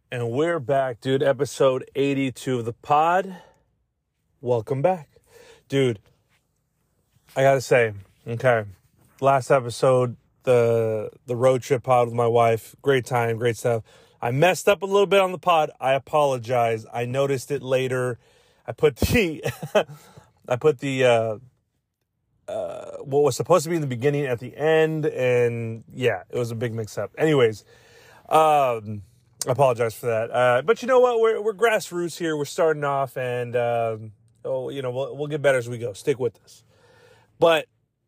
And we're back, dude. Episode 82 of the pod. Welcome back. Dude, I gotta say, okay, last episode, the road trip pod with my wife, great time, great stuff. I messed up a little bit on the pod. I apologize. I noticed it later. I put the what was supposed to be in the beginning at the end, and yeah, it was a big mix-up. Anyways, I apologize for that. But you know what? We're grassroots here. We're starting off, and we'll get better as we go. Stick with us. But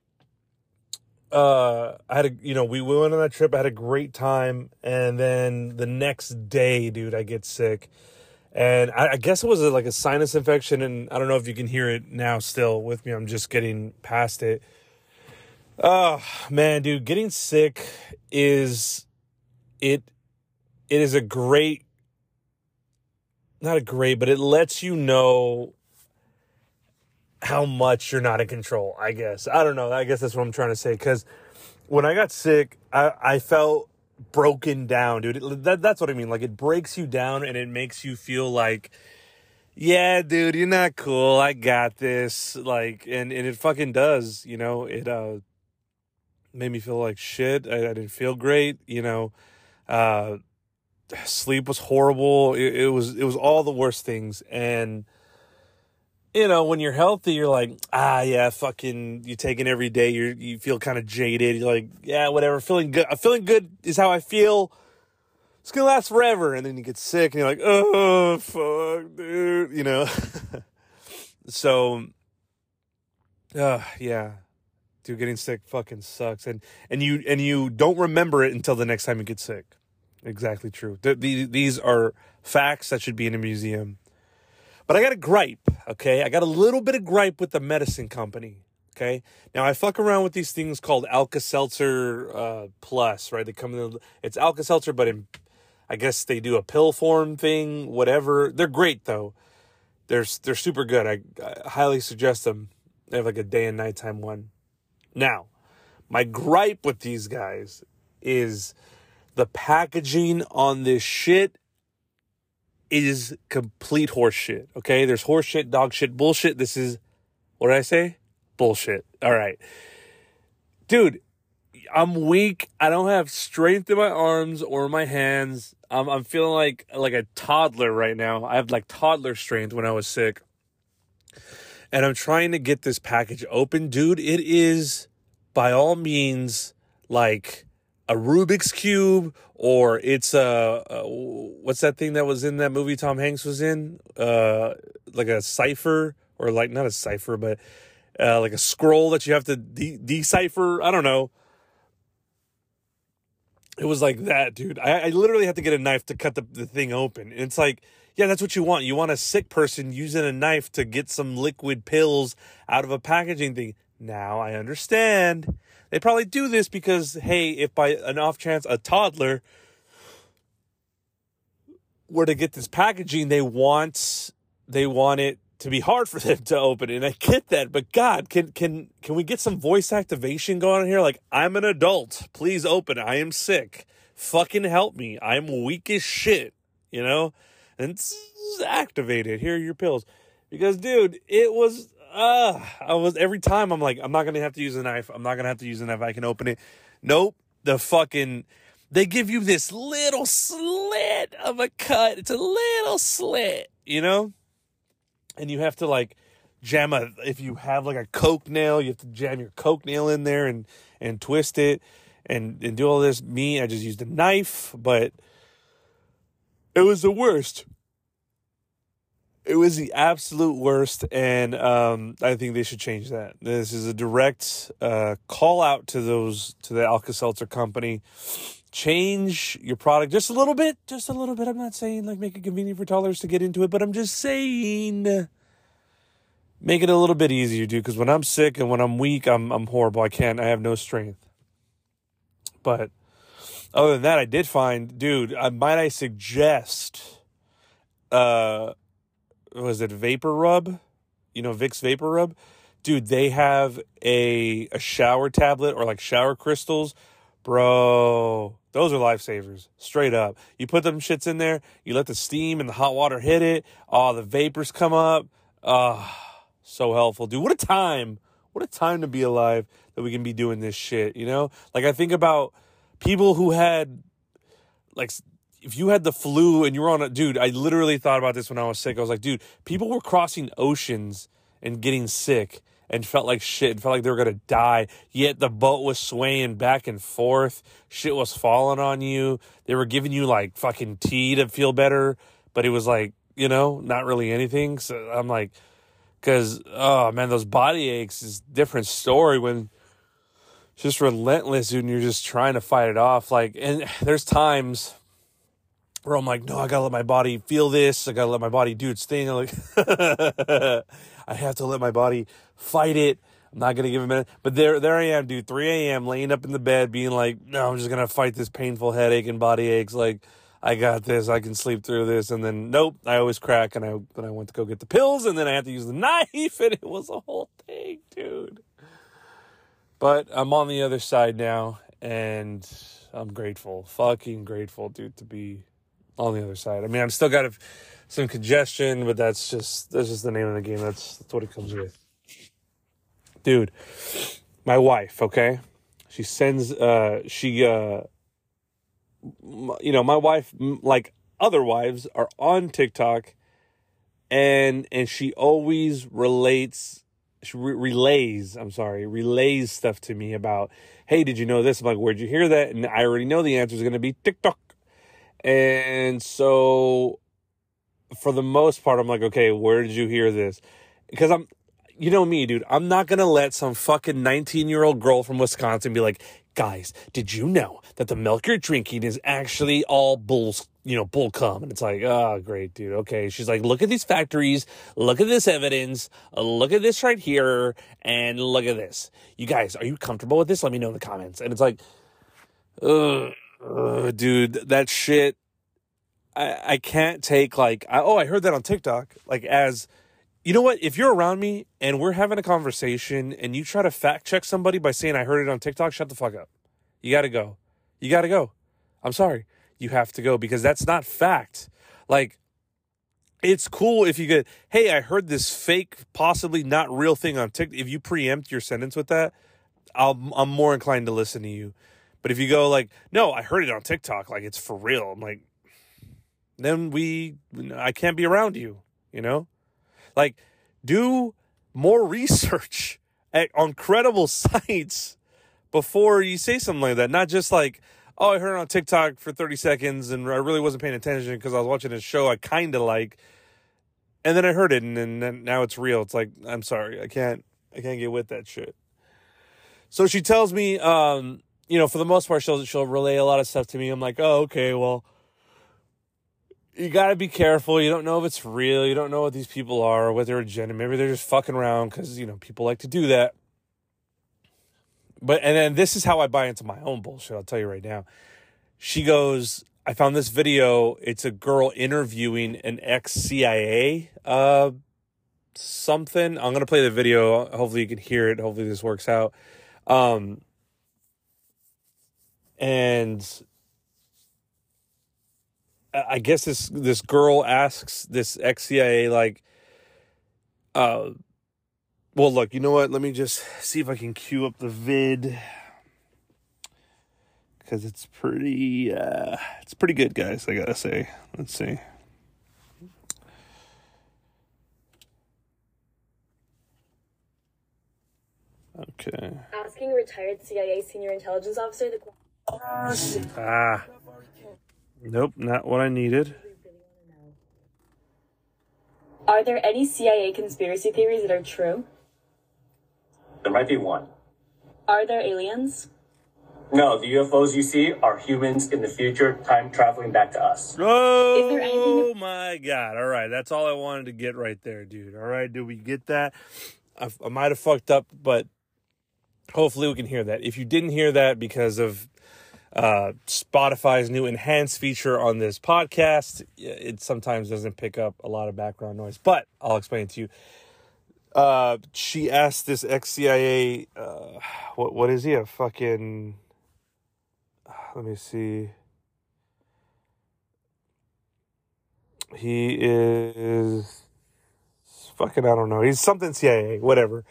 I had we went on that trip. I had a great time, and then the next day, dude, I get sick, and I guess it was like a sinus infection, and I don't know if you can hear it now. Still with me, I'm just getting past it. Oh man, dude, getting sick is it. It is not a great, but it lets you know how much you're not in control, I guess. I don't know. I guess that's what I'm trying to say. Because when I got sick, I felt broken down, dude. That's what I mean. Like, it breaks you down and it makes you feel like, yeah, dude, you're not cool. I got this. Like, and it fucking does, It made me feel like shit. I didn't feel great, sleep was horrible. It was all the worst things. And when you're healthy, you're like, yeah, fucking, you take it every day. You feel kind of jaded. You're like, yeah, whatever. Feeling good. Feeling good is how I feel. It's gonna last forever. And then you get sick, and you're like, oh fuck, dude. So, yeah, dude, getting sick fucking sucks. And you don't remember it until the next time you get sick. Exactly true. These are facts that should be in a museum. But I got a gripe, okay? I got a little bit of gripe with the medicine company, okay? Now, I fuck around with these things called Alka-Seltzer Plus, right? It's Alka-Seltzer, but I guess they do a pill form thing, whatever. They're great, though. They're super good. I highly suggest them. They have like a day and nighttime one. Now, my gripe with these guys is the packaging on this shit is complete horse shit, okay? There's horse shit, dog shit, bullshit. This is, what did I say? Bullshit. All right. Dude, I'm weak. I don't have strength in my arms or my hands. I'm feeling like a toddler right now. I have like toddler strength when I was sick. And I'm trying to get this package open. Dude, it is by all means like a Rubik's Cube, or it's what's that thing that was in that movie Tom Hanks was in? Like a cipher, or like, not a cipher, but like a scroll that you have to decipher. I don't know. It was like that, dude. I literally had to get a knife to cut the thing open. And it's like, yeah, that's what you want. You want a sick person using a knife to get some liquid pills out of a packaging thing. Now I understand. They probably do this because, hey, if by an off chance a toddler were to get this packaging, they want it to be hard for them to open it. And I get that, but God, can we get some voice activation going on here? Like, I'm an adult. Please open. I am sick. Fucking help me. I'm weak as shit, And activate it. Here are your pills. Because, dude, it was... every time I'm like, I'm not going to have to use a knife. I can open it. Nope. They give you this little slit of a cut. It's a little slit, And you have to like if you have like a Coke nail, you have to jam your Coke nail in there and twist it and do all this. I just used a knife, but it was the worst. It was the absolute worst, and I think they should change that. This is a direct call out to the Alka-Seltzer company. Change your product just a little bit. I'm not saying like make it convenient for toddlers to get into it, but I'm just saying make it a little bit easier, dude. Because when I'm sick and when I'm weak, I'm horrible. I have no strength. But other than that, I did find, dude. Might I suggest? Was it Vapor Rub? Vicks Vapor Rub? Dude, they have a shower tablet or like shower crystals. Bro, Those are lifesavers, straight up. You put them shits in there, you let the steam and the hot water hit it, the vapors come up. So helpful, dude. What a time. What a time to be alive that we can be doing this shit, you know? Like, I think about people who had, like, if you had the flu and you were on a, dude, I literally thought about this when I was sick. I was like, dude, people were crossing oceans and getting sick and felt like shit and felt like they were going to die. Yet the boat was swaying back and forth. Shit was falling on you. They were giving you like fucking tea to feel better, but it was like, you know, not really anything. So I'm like, because, oh man, those body aches is a different story when it's just relentless, dude, and you're just trying to fight it off. Like, and there's times where I'm like, no, I gotta let my body feel this. I gotta let my body do its thing. I'm like, I have to let my body fight it. I'm not gonna give a minute. But there I am, dude, 3 a.m. laying up in the bed being like, no, I'm just gonna fight this painful headache and body aches. Like, I got this. I can sleep through this. And then, nope, I always crack. And then I went to go get the pills. And then I had to use the knife. And it was a whole thing, dude. But I'm on the other side now. And I'm grateful. Fucking grateful, dude, to be on the other side. I mean, I've still got some congestion. But that's just the name of the game. That's what it comes with. Dude, my wife, okay? She sends, you know, my wife, like other wives, are on TikTok, and she always relays stuff to me about, hey, did you know this? I'm like, where'd you hear that? And I already know the answer is going to be TikTok. And so for the most part, I'm like, okay, where did you hear this? Because you know me, dude, I'm not going to let some fucking 19-year-old girl from Wisconsin be like, guys, did you know that the milk you're drinking is actually all bull cum? And it's like, oh, great, dude. Okay. She's like, look at these factories. Look at this evidence. Look at this right here. And look at this. You guys, are you comfortable with this? Let me know in the comments. And it's like, dude, that shit, I can't take like, I heard that on TikTok, like as, you know what? If you're around me and we're having a conversation and you try to fact check somebody by saying I heard it on TikTok, shut the fuck up. You got to go. You got to go. I'm sorry. You have to go because that's not fact. Like, it's cool if you get, hey, I heard this fake, possibly not real thing on TikTok. If you preempt your sentence with that, I'm more inclined to listen to you. But if you go like, no, I heard it on TikTok, like it's for real. I'm like, then I can't be around you, you know? Like, do more research on credible sites before you say something like that. Not just like, oh, I heard it on TikTok for 30 seconds and I really wasn't paying attention because I was watching a show I kind of like. And then I heard it and then now it's real. It's like, I'm sorry, I can't get with that shit. So she tells me, you know, for the most part, she'll relay a lot of stuff to me. I'm like, oh, okay, well, you got to be careful. You don't know if it's real. You don't know what these people are or what their agenda. Maybe they're just fucking around because, you know, people like to do that. And then this is how I buy into my own bullshit. I'll tell you right now. She goes, I found this video. It's a girl interviewing an ex-CIA something. I'm going to play the video. Hopefully you can hear it. Hopefully this works out. And I guess this girl asks this ex-CIA, like, well, look, you know what? Let me just see if I can cue up the vid. Because it's pretty good, guys, I gotta say. Let's see. Okay. Asking a retired CIA senior intelligence officer the Nope, not what I needed. Are there any CIA conspiracy theories that are true? There might be one. Are there aliens? No, the UFOs you see are humans in the future, time traveling back to us. Oh my God. All right. That's all I wanted to get right there, dude. All right. Did we get that? I might have fucked up, but hopefully we can hear that. If you didn't hear that because of Spotify's new enhanced feature on this podcast, it sometimes doesn't pick up a lot of background noise, but I'll explain it to you. She asked this ex-CIA, what is he? A fucking, let me see. He is fucking, I don't know. He's something CIA, whatever.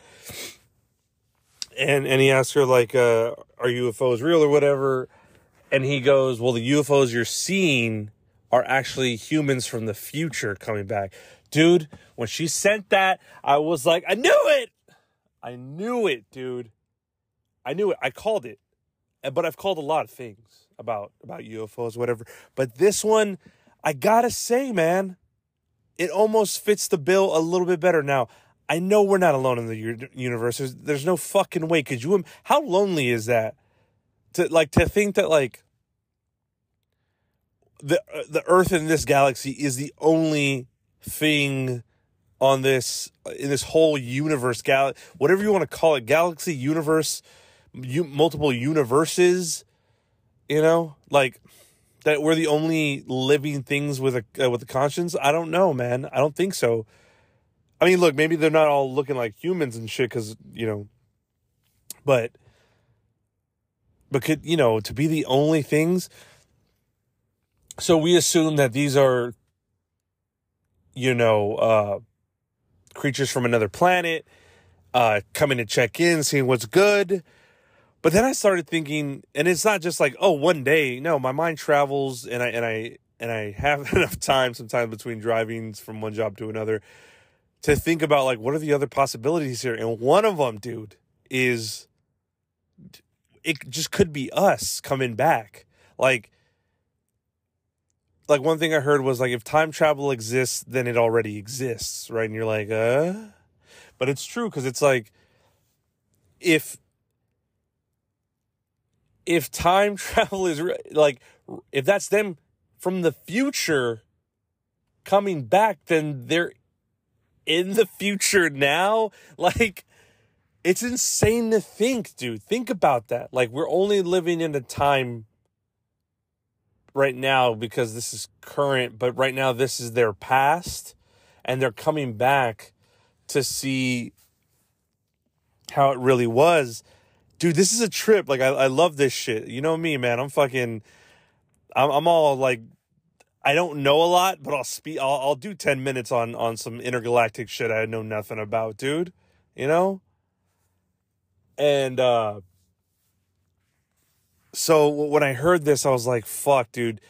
And he asks her, like, are UFOs real or whatever? And he goes, well, the UFOs you're seeing are actually humans from the future coming back. Dude, when she sent that, I was like, I knew it. I knew it, dude. I knew it. I called it. But I've called a lot of things about UFOs, whatever. But this one, I gotta say, man, it almost fits the bill a little bit better. Now, I know we're not alone in the universe. There's no fucking way. How lonely is that? To think that, like, the Earth in this galaxy is the only thing in this whole universe, whatever you want to call it, galaxy, universe, multiple universes, like that we're the only living things with a conscience. I don't know, man. I don't think so. I mean, look, maybe they're not all looking like humans and shit because, but could, to be the only things. So we assume that these are, creatures from another planet, coming to check in, seeing what's good. But then I started thinking, and it's not just like, oh, one day. No, my mind travels, and I have enough time sometimes between drivings from one job to another to think about, like, what are the other possibilities here? And one of them, dude, is it just could be us coming back. Like one thing I heard was, like, if time travel exists, then it already exists, right? And you're like, But it's true, because it's like, if time travel is, like, if that's them from the future coming back, then they're in the future now. Like, it's insane to think, dude. Think about that. Like, we're only living in a time right now because this is current, but right now this is their past, and they're coming back to see how it really was. Dude, this is a trip. Like, I love this shit. You know me, man. I'm all like, I don't know a lot, but I'll do 10 minutes on some intergalactic shit I know nothing about, dude. And so when I heard this, I was like, fuck, dude.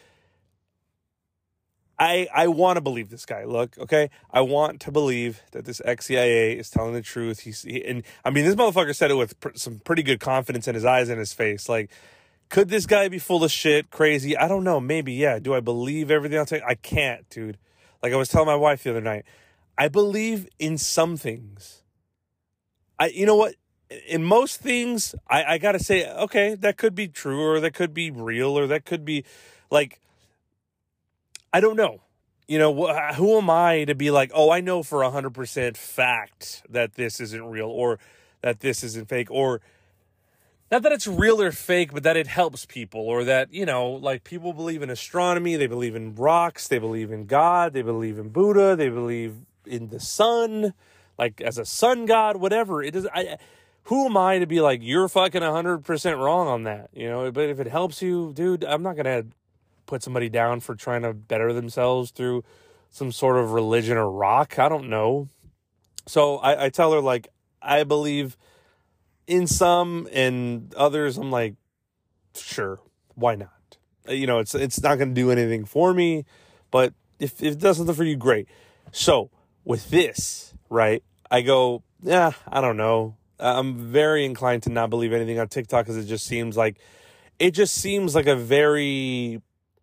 I want to believe this guy. Look, okay? I want to believe that this ex-CIA is telling the truth. And I mean, this motherfucker said it with some pretty good confidence in his eyes and his face. Like, could this guy be full of shit, crazy? I don't know. Maybe, yeah. Do I believe everything I'll tell you? I can't, dude. Like I was telling my wife the other night, I believe in some things. You know what? In most things, I got to say, okay, that could be true, or that could be real, or that could be, like, I don't know. Who am I to be like, oh, I know for 100% fact that this isn't real, or that this isn't fake, or not that it's real or fake, but that it helps people, or that, like, people believe in astronomy, they believe in rocks, they believe in God, they believe in Buddha, they believe in the sun, like, as a sun god, whatever. It is. Who am I to be like, you're fucking 100% wrong on that, But if it helps you, dude, I'm not going to put somebody down for trying to better themselves through some sort of religion or rock. I don't know. So I tell her, like, I believe in some, and others I'm like, sure, why not? It's not going to do anything for me, but if it does something for you, great. So with this, right, I go, yeah, I don't know. I'm very inclined to not believe anything on TikTok because it just seems like a very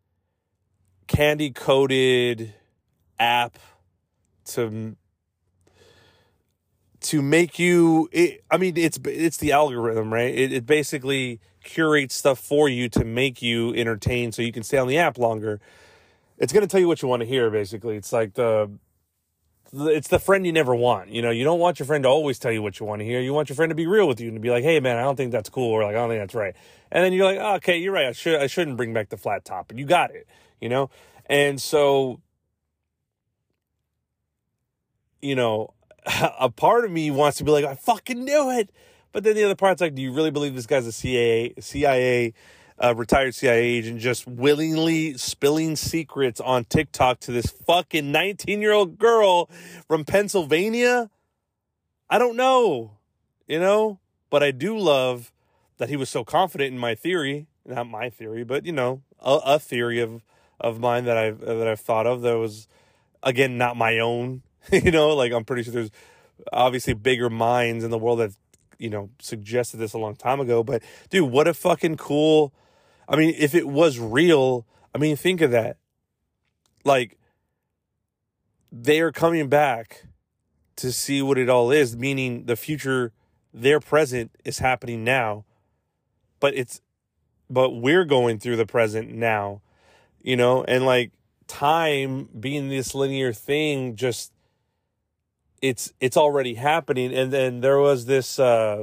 candy-coated app to make you. It's the algorithm, right? It basically curates stuff for you to make you entertained, so you can stay on the app longer. It's going to tell you what you want to hear. Basically, it's like it's the friend you never want. You don't want your friend to always tell you what you want to hear. You want your friend to be real with you and to be like, hey, man, I don't think that's cool, or like, I don't think that's right. And then you're like, oh, okay, you're right. I shouldn't bring back the flat top. And you got it, And so, a part of me wants to be like, I fucking knew it. But then the other part's like, do you really believe this guy's a CIA a retired CIA agent, just willingly spilling secrets on TikTok to this fucking 19-year-old girl from Pennsylvania? I don't know, but I do love that he was so confident in my theory, not my theory, but a theory of mine that I've thought of that was, again, not my own. Like, I'm pretty sure there's obviously bigger minds in the world that suggested this a long time ago. But dude, what a fucking cool, I mean, if it was real, I mean, think of that. Like, they are coming back to see what it all is, meaning the future, their present is happening now, but we're going through the present now, and like time being this linear thing, just it's already happening. And then there was this I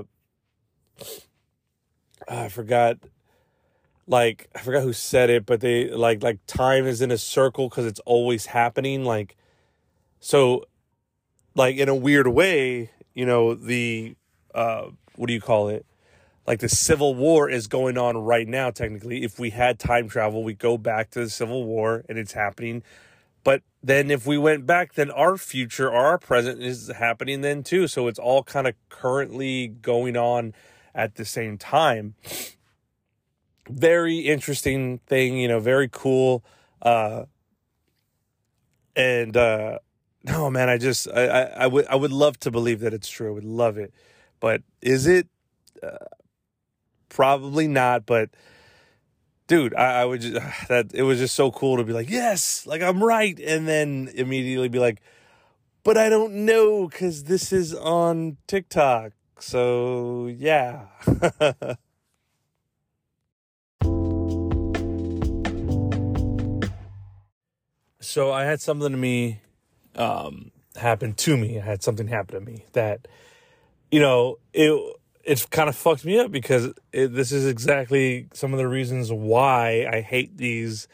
forgot who said it, but they like time is in a circle because it's always happening. Like, so, like, in a weird way, the what do you call it? Like, the Civil War is going on right now, technically. If we had time travel, we go back to the Civil War and it's happening. But then if we went back, then our future or our present is happening then too. So it's all kind of currently going on at the same time. Very interesting thing, very cool. No, man, I would love to believe that it's true. I would love it. But is it? Probably not. But dude, I would just, it was just so cool to be like, yes, like I'm right. And then immediately be like, but I don't know because this is on TikTok. So yeah. So I had something to me happen to me. I had something happen to me that, it kind of fucked me up because this is exactly some of the reasons why I hate these,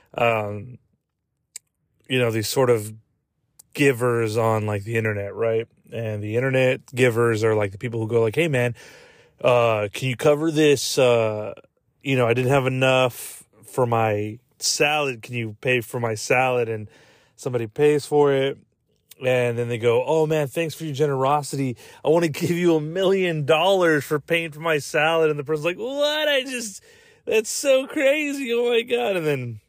these sort of givers on like the internet, right? And the internet givers are like the people who go like, hey man, can you cover this? I didn't have enough for my salad. Can you pay for my salad? And somebody pays for it. And then they go, oh man, thanks for your generosity. I want to give you $1 million for paying for my salad. And the person's like, what? That's so crazy. Oh my God. And then,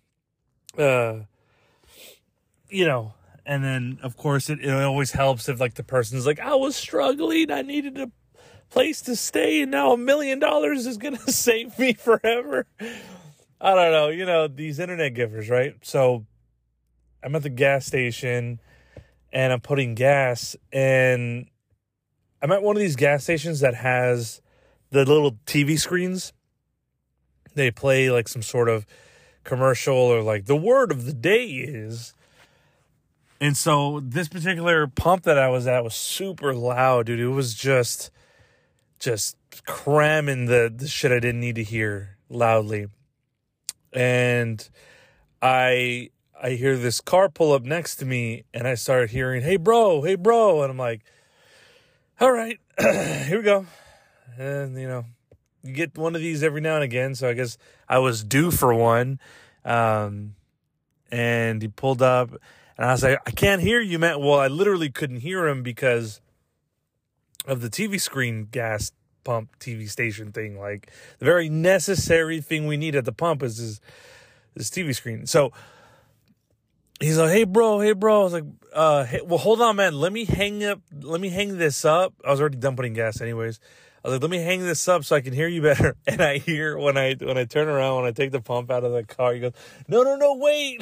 and then of course it always helps if like the person's like, I was struggling. I needed a place to stay. And now $1 million is going to save me forever. I don't know, these internet givers, right? So I'm at the gas station and I'm putting gas, and I'm at one of these gas stations that has the little TV screens. They play like some sort of commercial or like the word of the day is. And so this particular pump that I was at was super loud, dude. It was just cramming the shit I didn't need to hear loudly. And I hear this car pull up next to me, and I start hearing, hey, bro. And I'm like, all right, here we go. And, you get one of these every now and again. So I guess I was due for one. And he pulled up, and I was like, I can't hear you, man. Well, I literally couldn't hear him because of the TV screen gas pump TV station thing. Like, the very necessary thing we need at the pump is this TV screen. So he's like, hey, bro. I was like, hey, well, hold on, man. Let me hang this up. I was already done putting gas anyways. I was like, let me hang this up so I can hear you better. And I hear when I turn around, when I take the pump out of the car, he goes, no, wait.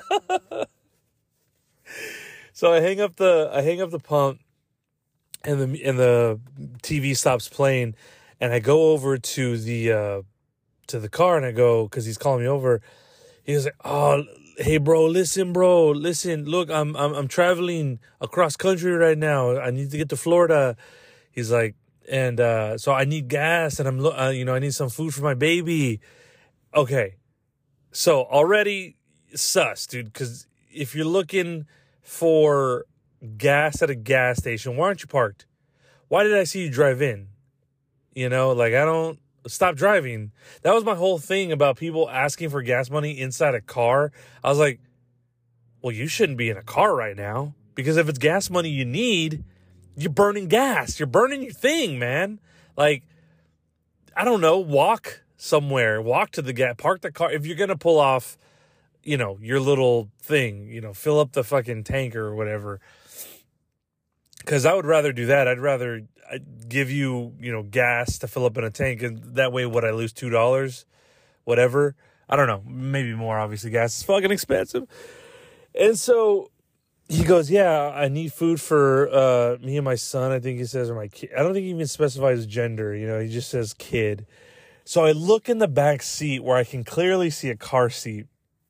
So I hang up the pump, and the TV stops playing, and I go over to the car, and I go, because he's calling me over. He was like, oh, hey, bro, listen, look, I'm traveling across country right now. I need to get to Florida. He's like, and so I need gas, and I need some food for my baby. Okay, so already sus, dude, because if you're looking for gas at a gas station, why aren't you parked? Why did I see you drive in? Like, I don't stop driving. That was my whole thing about people asking for gas money inside a car. I was like, well, you shouldn't be in a car right now, because if it's gas money you need, you're burning gas. You're burning your thing, man. Like, I don't know, walk somewhere, walk to the gas, park the car. If you're going to pull off, you know, your little thing, you know, fill up the fucking tanker or whatever. Because I would rather do that. I'd give you, you know, gas to fill up in a tank, and that way would I lose $2? Whatever. I don't know. Maybe more, obviously. Gas is fucking expensive. And so he goes, yeah, I need food for me and my son, I think he says, or my kid. I don't think he even specifies gender. You know, he just says kid. So I look in the back seat where I can clearly see a car seat.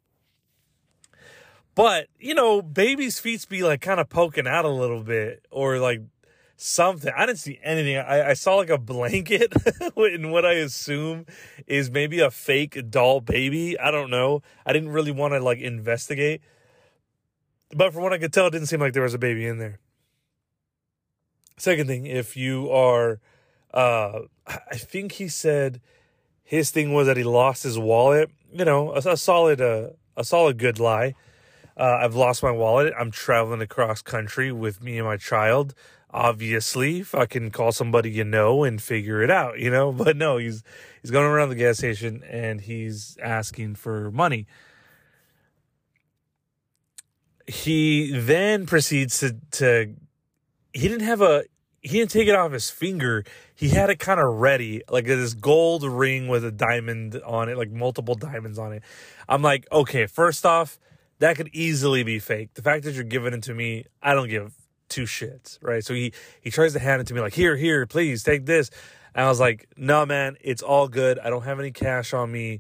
But, you know, baby's feet be like kind of poking out a little bit, or like something. I didn't see anything. I saw like a blanket in what I assume is maybe a fake doll baby. I don't know. I didn't really want to like investigate. But from what I could tell, it didn't seem like there was a baby in there. Second thing, if you are, I think he said his thing was that he lost his wallet. You know, a solid good lie. I've lost my wallet. I'm traveling across country with me and my child. Obviously, if I can call somebody you know and figure it out, you know. But no, he's going around the gas station and he's asking for money. He then proceeds to he didn't take it off his finger. He had it kind of ready, like this gold ring with a diamond on it, like multiple diamonds on it. I'm like, okay, first off, that could easily be fake. The fact that you're giving it to me, I don't give two shits, right? So he tries to hand it to me like, here, please take this. And I was like, no, man, it's all good. I don't have any cash on me.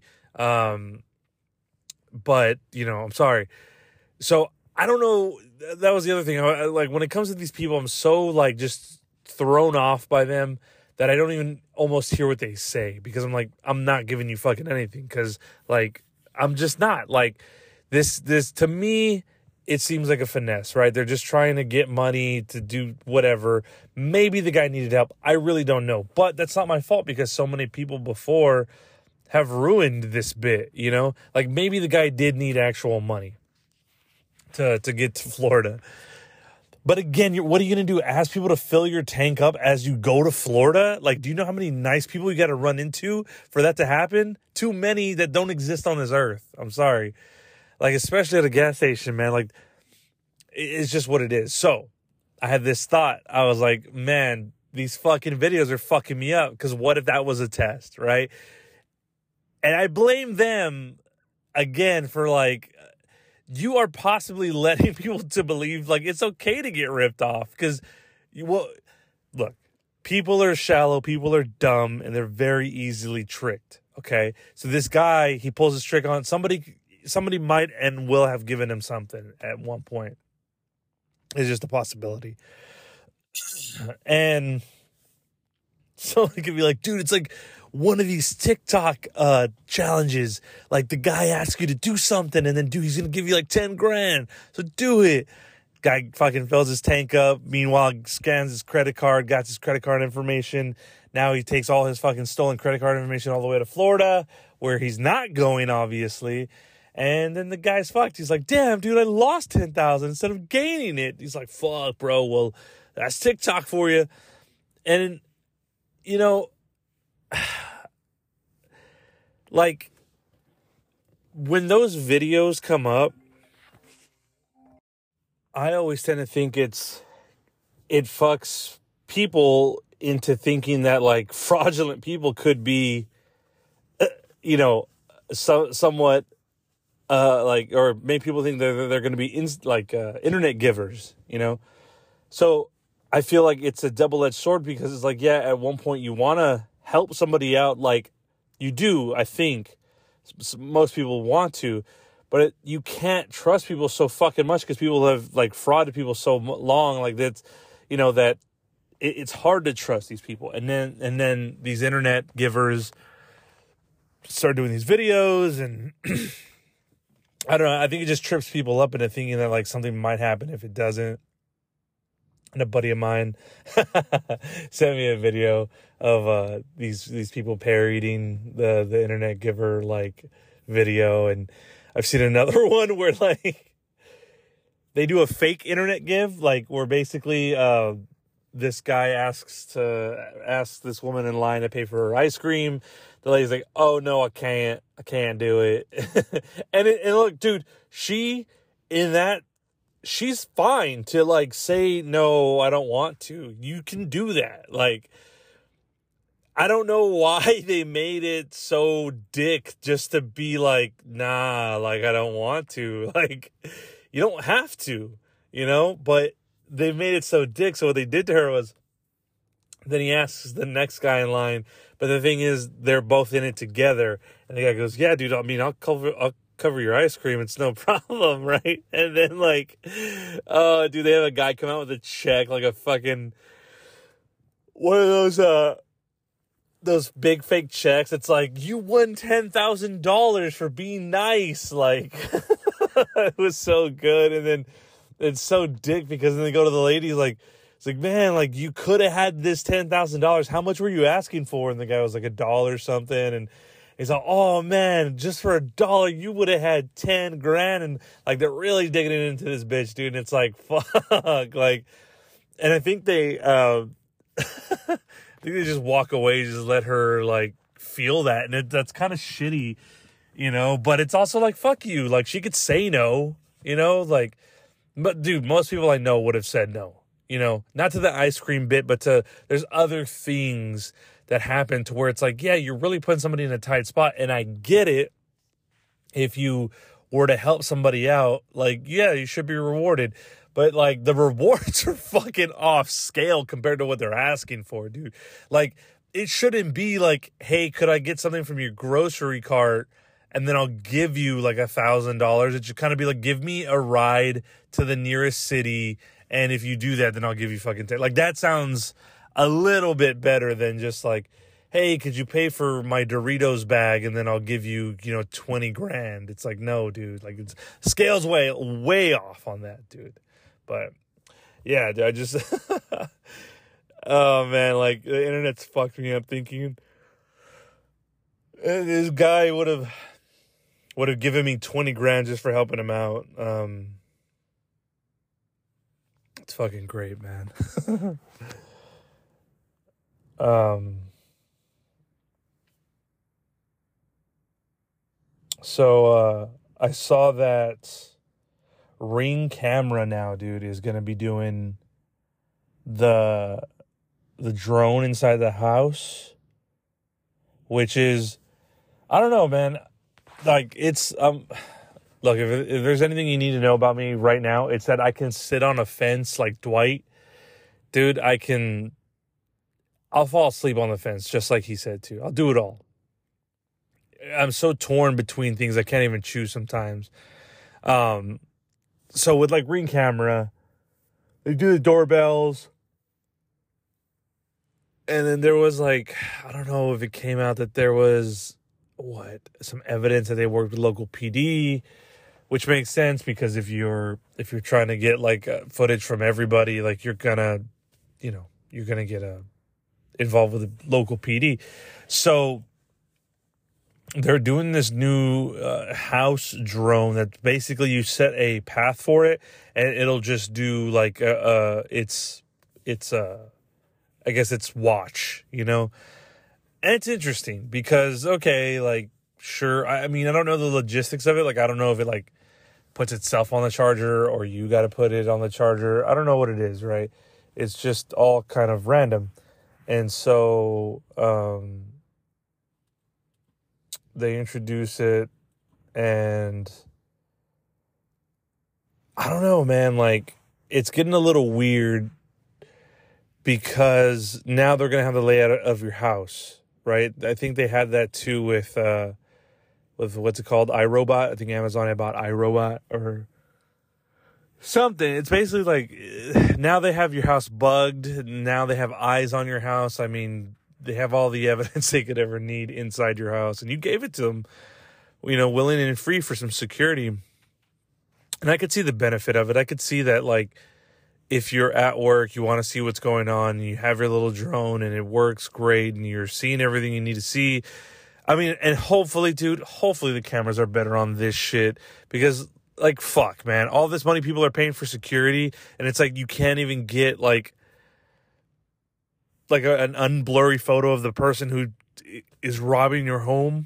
But, you know, I'm sorry. So I don't know. That was the other thing. Like, when it comes to these people, I'm so like just thrown off by them that I don't even almost hear what they say, because I'm like, I'm not giving you fucking anything, because like, I'm just not. Like, this to me, it seems like a finesse, right? They're just trying to get money to do whatever. Maybe the guy needed help. I really don't know. But that's not my fault, because so many people before have ruined this bit, you know? Like, maybe the guy did need actual money to get to Florida. But again, what are you going to do? Ask people to fill your tank up as you go to Florida? Like, do you know how many nice people you got to run into for that to happen? Too many that don't exist on this earth. I'm sorry. Like, especially at a gas station, man. Like, it's just what it is. So I had this thought. I was like, man, these fucking videos are fucking me up, because what if that was a test, right? And I blame them again for, like, you are possibly letting people to believe, like, it's okay to get ripped off, because, look, people are shallow, people are dumb, and they're very easily tricked, okay? So this guy, he pulls his trick on somebody might and will have given him something at one point. It's just a possibility. And so it could be like, dude, it's like one of these TikTok challenges. Like, the guy asks you to do something, and then, dude, he's going to give you like 10 grand. So do it. Guy fucking fills his tank up. Meanwhile, scans his credit card, got his credit card information. Now he takes all his fucking stolen credit card information all the way to Florida, where he's not going, obviously. And then the guy's fucked. He's like, damn, dude, I lost 10,000 instead of gaining it. He's like, fuck, bro. Well, that's TikTok for you. And, you know, like, when those videos come up, I always tend to think it fucks people into thinking that, like, fraudulent people could be, you know, somewhat, or make people think they're going to be internet givers, you know? So I feel like it's a double-edged sword, because it's like, yeah, at one point you want to help somebody out, like you do, I think. Most people want to, but you can't trust people so fucking much, because people have, like, frauded people so long, like, that's, you know, that it's hard to trust these people. And then these internet givers start doing these videos, and I don't know. I think it just trips people up into thinking that, like, something might happen if it doesn't. And a buddy of mine sent me a video of these people parodying the internet giver like video, and I've seen another one where like they do a fake internet give, like where basically this guy asks this woman in line to pay for her ice cream. The lady's like, "Oh no, I can't do it." and look, dude, she's fine to like say, "No, I don't want to." You can do that. Like, I don't know why they made it so dick just to be like, "Nah, like I don't want to." Like, you don't have to, but they made it so dick. So what they did to her was, then he asks the next guy in line, but the thing is, they're both in it together. And the guy goes, "Yeah, dude, I mean, I'll cover your ice cream. It's no problem," right? And then like, oh, dude, they have a guy come out with a check, like a fucking, one of those big fake checks. It's like, you won $10,000 for being nice. Like, it was so good. And then it's so dick because then they go to the lady, like, it's like, "Man, like you could have had this $10,000. How much were you asking for?" And the guy was like $1 or something. And he's like, "Oh man, just for $1, you would have had 10 grand. And like, they're really digging into this bitch, dude. And it's like, fuck, like, and I think they just walk away, just let her like feel that. And that's kind of shitty, but it's also like, fuck you. Like, she could say no, like, but dude, most people I know would have said no. Not to the ice cream bit, but there's other things that happen to where it's like, yeah, you're really putting somebody in a tight spot. And I get it. If you were to help somebody out, like, yeah, you should be rewarded. But like, the rewards are fucking off scale compared to what they're asking for, dude. Like, it shouldn't be like, "Hey, could I get something from your grocery cart? And then I'll give you like $1,000. It should kind of be like, give me a ride to the nearest city. And if you do that, then I'll give you fucking 10. Like, that sounds a little bit better than just like, "Hey, could you pay for my Doritos bag? And then I'll give you, 20 grand. It's like, no, dude, like, it's scales way off on that, dude. But yeah, dude, I just, oh man, like the internet's fucked me up thinking this guy would have given me 20 grand just for helping him out. It's fucking great, man. So I saw that Ring camera now, dude, is gonna be doing the drone inside the house, which is, I don't know, man. Like, it's look, if there's anything you need to know about me right now, it's that I can sit on a fence like Dwight. Dude, I'll fall asleep on the fence just like he said to. I'll do it all. I'm so torn between things I can't even choose sometimes. So with like Ring camera, they do the doorbells. And then there was like, I don't know if it came out that there was some evidence that they worked with local PD, which makes sense because if you're trying to get like footage from everybody, like you're gonna get involved with the local PD. So they're doing this new house drone that basically you set a path for it and it'll just do like it's I guess it's watch, and it's interesting because, okay, like, sure, I mean, I don't know the logistics of it. Like, I don't know if it like puts itself on the charger or you got to put it on the charger. I don't know what it is, right? It's just all kind of random. And so they introduce it, and I don't know, man, like, it's getting a little weird because now they're going to have the layout of your house, right? I think they had that too with what's it called? iRobot. I think Amazon had bought iRobot or something. It's basically like now they have your house bugged. Now they have eyes on your house. I mean, they have all the evidence they could ever need inside your house, and you gave it to them, willing and free for some security. And I could see the benefit of it. I could see that, like, if you're at work, you want to see what's going on, and you have your little drone and it works great and you're seeing everything you need to see. I mean, and hopefully, dude, hopefully the cameras are better on this shit because, like, fuck, man, all this money people are paying for security, and it's like you can't even get like an unblurry photo of the person who is robbing your home.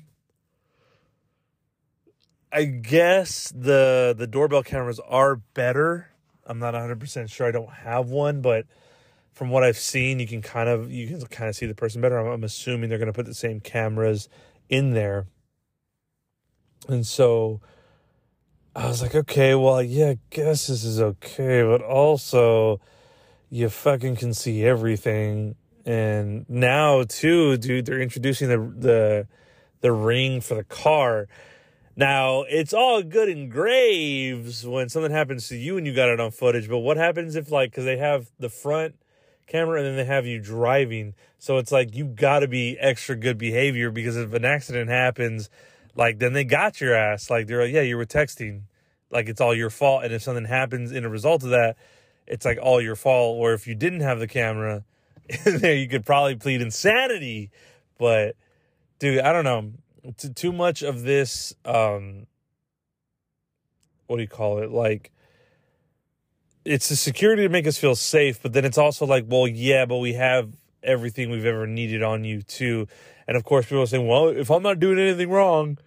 I guess the doorbell cameras are better. I'm not 100% sure. I don't have one, but from what I've seen, you can kind of see the person better. I'm assuming they're going to put the same cameras in there. And so I was like, okay, well, yeah, I guess this is okay, but also you fucking can see everything. And now too, dude, they're introducing the ring for the car. Now, it's all good in graves when something happens to you and you got it on footage, but what happens if, like, because they have the front camera and then they have you driving, so it's like you got to be extra good behavior because if an accident happens, like, then they got your ass. Like, they're like, yeah, you were texting. Like, it's all your fault, and if something happens in a result of that, it's, like, all your fault, or if you didn't have the camera, there you could probably plead insanity, but, dude, I don't know. Too much of this, what do you call it? Like, it's the security to make us feel safe, but then it's also like, well, yeah, but we have everything we've ever needed on you too. And of course, people are saying, well, if I'm not doing anything wrong,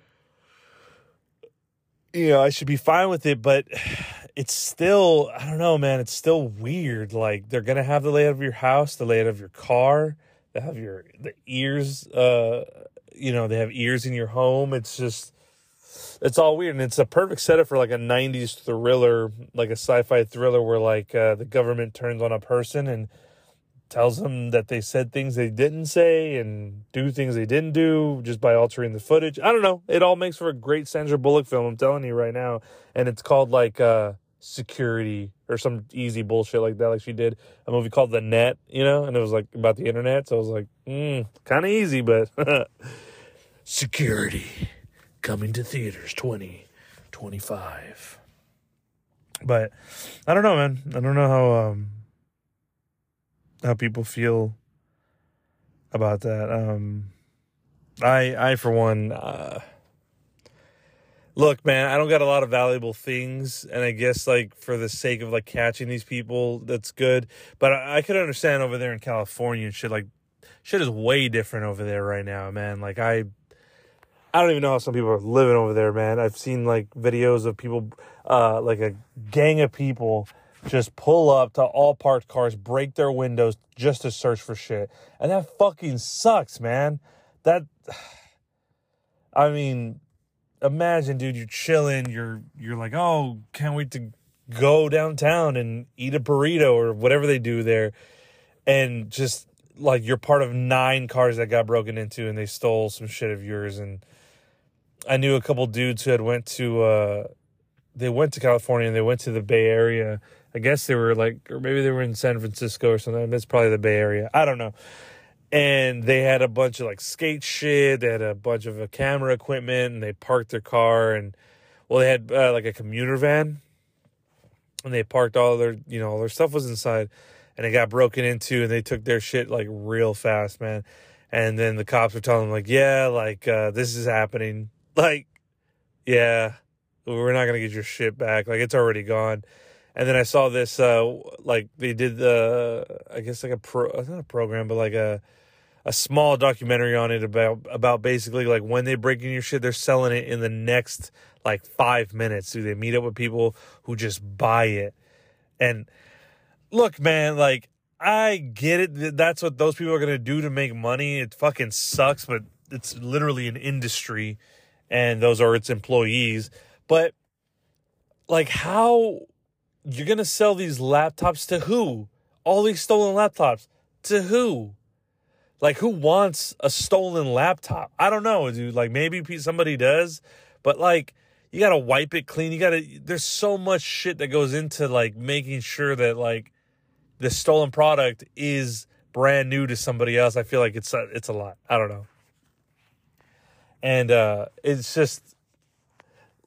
I should be fine with it. But it's still, I don't know, man, it's still weird. Like, they're going to have the layout of your house, the layout of your car, they have the ears, they have ears in your home. It's just, it's all weird. And it's a perfect setup for like a 90s thriller, like a sci-fi thriller where like the government turns on a person and tells them that they said things they didn't say and do things they didn't do just by altering the footage. I don't know. It all makes for a great Sandra Bullock film, I'm telling you right now. And it's called like Security or some easy bullshit like that. Like she did a movie called The Net, and it was like about the internet. So I was like, kind of easy, but Security coming to theaters 2025. But I don't know, man. I don't know how people feel about that. I for one, look, man, I don't got a lot of valuable things, and I guess like for the sake of like catching these people, that's good. But I could understand over there in California and shit. Like, shit is way different over there right now, man. Like I don't even know how some people are living over there, man. I've seen like videos of people, like a gang of people just pull up to all parked cars, break their windows just to search for shit. And that fucking sucks, man. I mean, imagine, dude, you're chilling, you're like, oh, can't wait to go downtown and eat a burrito or whatever they do there. And just like you're part of 9 cars that got broken into and they stole some shit of yours. And I knew a couple dudes who had went to California and they went to the Bay Area. I guess they were like, or maybe they were in San Francisco or something. It's probably the Bay Area. I don't know. And they had a bunch of like skate shit. They had a bunch of camera equipment and they parked their car and, well, they had like a commuter van and they parked all their, all their stuff was inside and it got broken into and they took their shit like real fast, man. And then the cops were telling them like, yeah, like, this is happening. Like, yeah, we're not going to get your shit back. Like, it's already gone. And then I saw this, like, they did I guess, like not a program, but like a small documentary on it about basically, like, when they break in your shit, they're selling it in the next, like, 5 minutes. Do they meet up with people who just buy it? And, look, man, like, I get it. That's what those people are going to do to make money. It fucking sucks, but it's literally an industry. And those are its employees. But, like, how you're going to sell these laptops to who? All these stolen laptops. To who? Like, who wants a stolen laptop? I don't know, dude. Like, maybe somebody does. But, like, you got to wipe it clean. There's so much shit that goes into, like, making sure that, like, the stolen product is brand new to somebody else. I feel like it's a lot. I don't know. And it's just,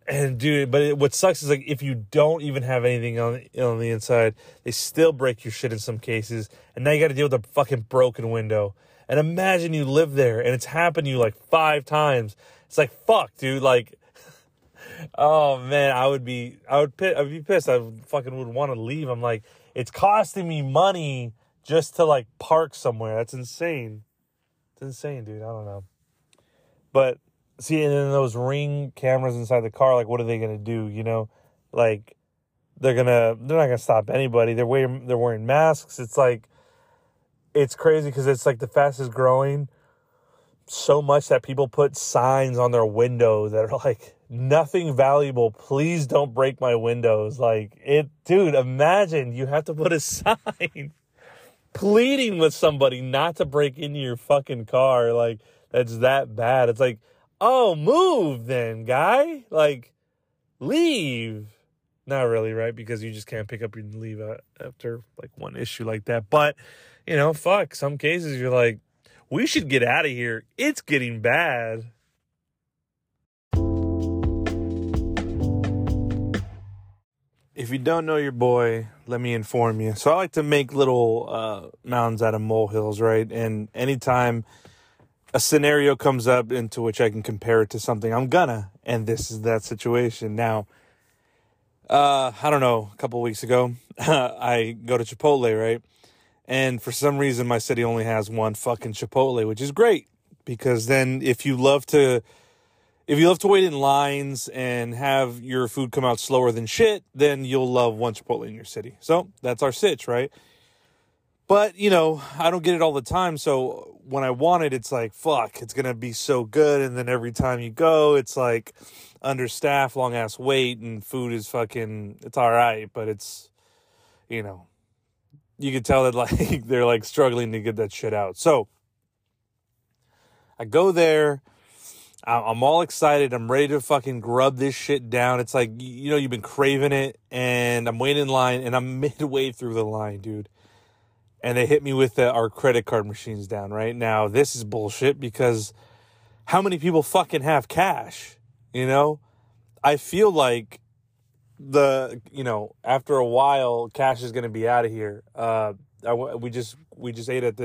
And dude, but what sucks is like if you don't even have anything on the inside, they still break your shit in some cases, and now you got to deal with a fucking broken window. And imagine you live there, and it's happened to you like 5 times. It's like fuck, dude. Like, oh man, I would be pissed. I fucking would want to leave. I'm like, it's costing me money just to like park somewhere. That's insane. It's insane, dude. I don't know, but. See, and then those Ring cameras inside the car, like, what are they gonna do? You know, like, they're not gonna stop anybody. They're wearing masks. It's like, it's crazy because it's like the fastest growing so much that people put signs on their window that are like, nothing valuable. Please don't break my windows. Like, dude, imagine you have to put a sign pleading with somebody not to break into your fucking car. Like, that's that bad. It's like, oh, move then, guy. Like, leave. Not really, right? Because you just can't pick up and leave after, like, one issue like that. But, you know, fuck. Some cases you're like, we should get out of here. It's getting bad. If you don't know your boy, let me inform you. So I like to make little mountains out of molehills, right? And anytime a scenario comes up into which I can compare it to something, I'm gonna. And this is that situation. Now, I don't know, a couple weeks ago, I go to Chipotle, right? And for some reason, my city only has one fucking Chipotle, which is great. Because then if you love to wait in lines and have your food come out slower than shit, then you'll love one Chipotle in your city. So that's our sitch, right? But, you know, I don't get it all the time. So when I want it, it's like, fuck, it's going to be so good. And then every time you go, it's like understaffed, long ass wait, and food is fucking, it's all right. But it's, you know, you can tell that like they're like struggling to get that shit out. So I go there. I'm all excited. I'm ready to fucking grub this shit down. It's like, you know, you've been craving it, and I'm waiting in line, and I'm midway through the line, dude. And they hit me with our credit card machines down, right? Now, this is bullshit because how many people fucking have cash, you know? I feel like after a while, cash is going to be out of here. We just ate at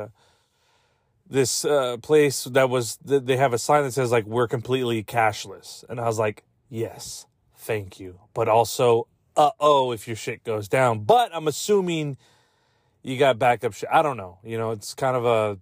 this place they have a sign that says like, we're completely cashless. And I was like, yes, thank you. But also, if your shit goes down. But I'm assuming you got backup shit. I don't know. You know, it's kind of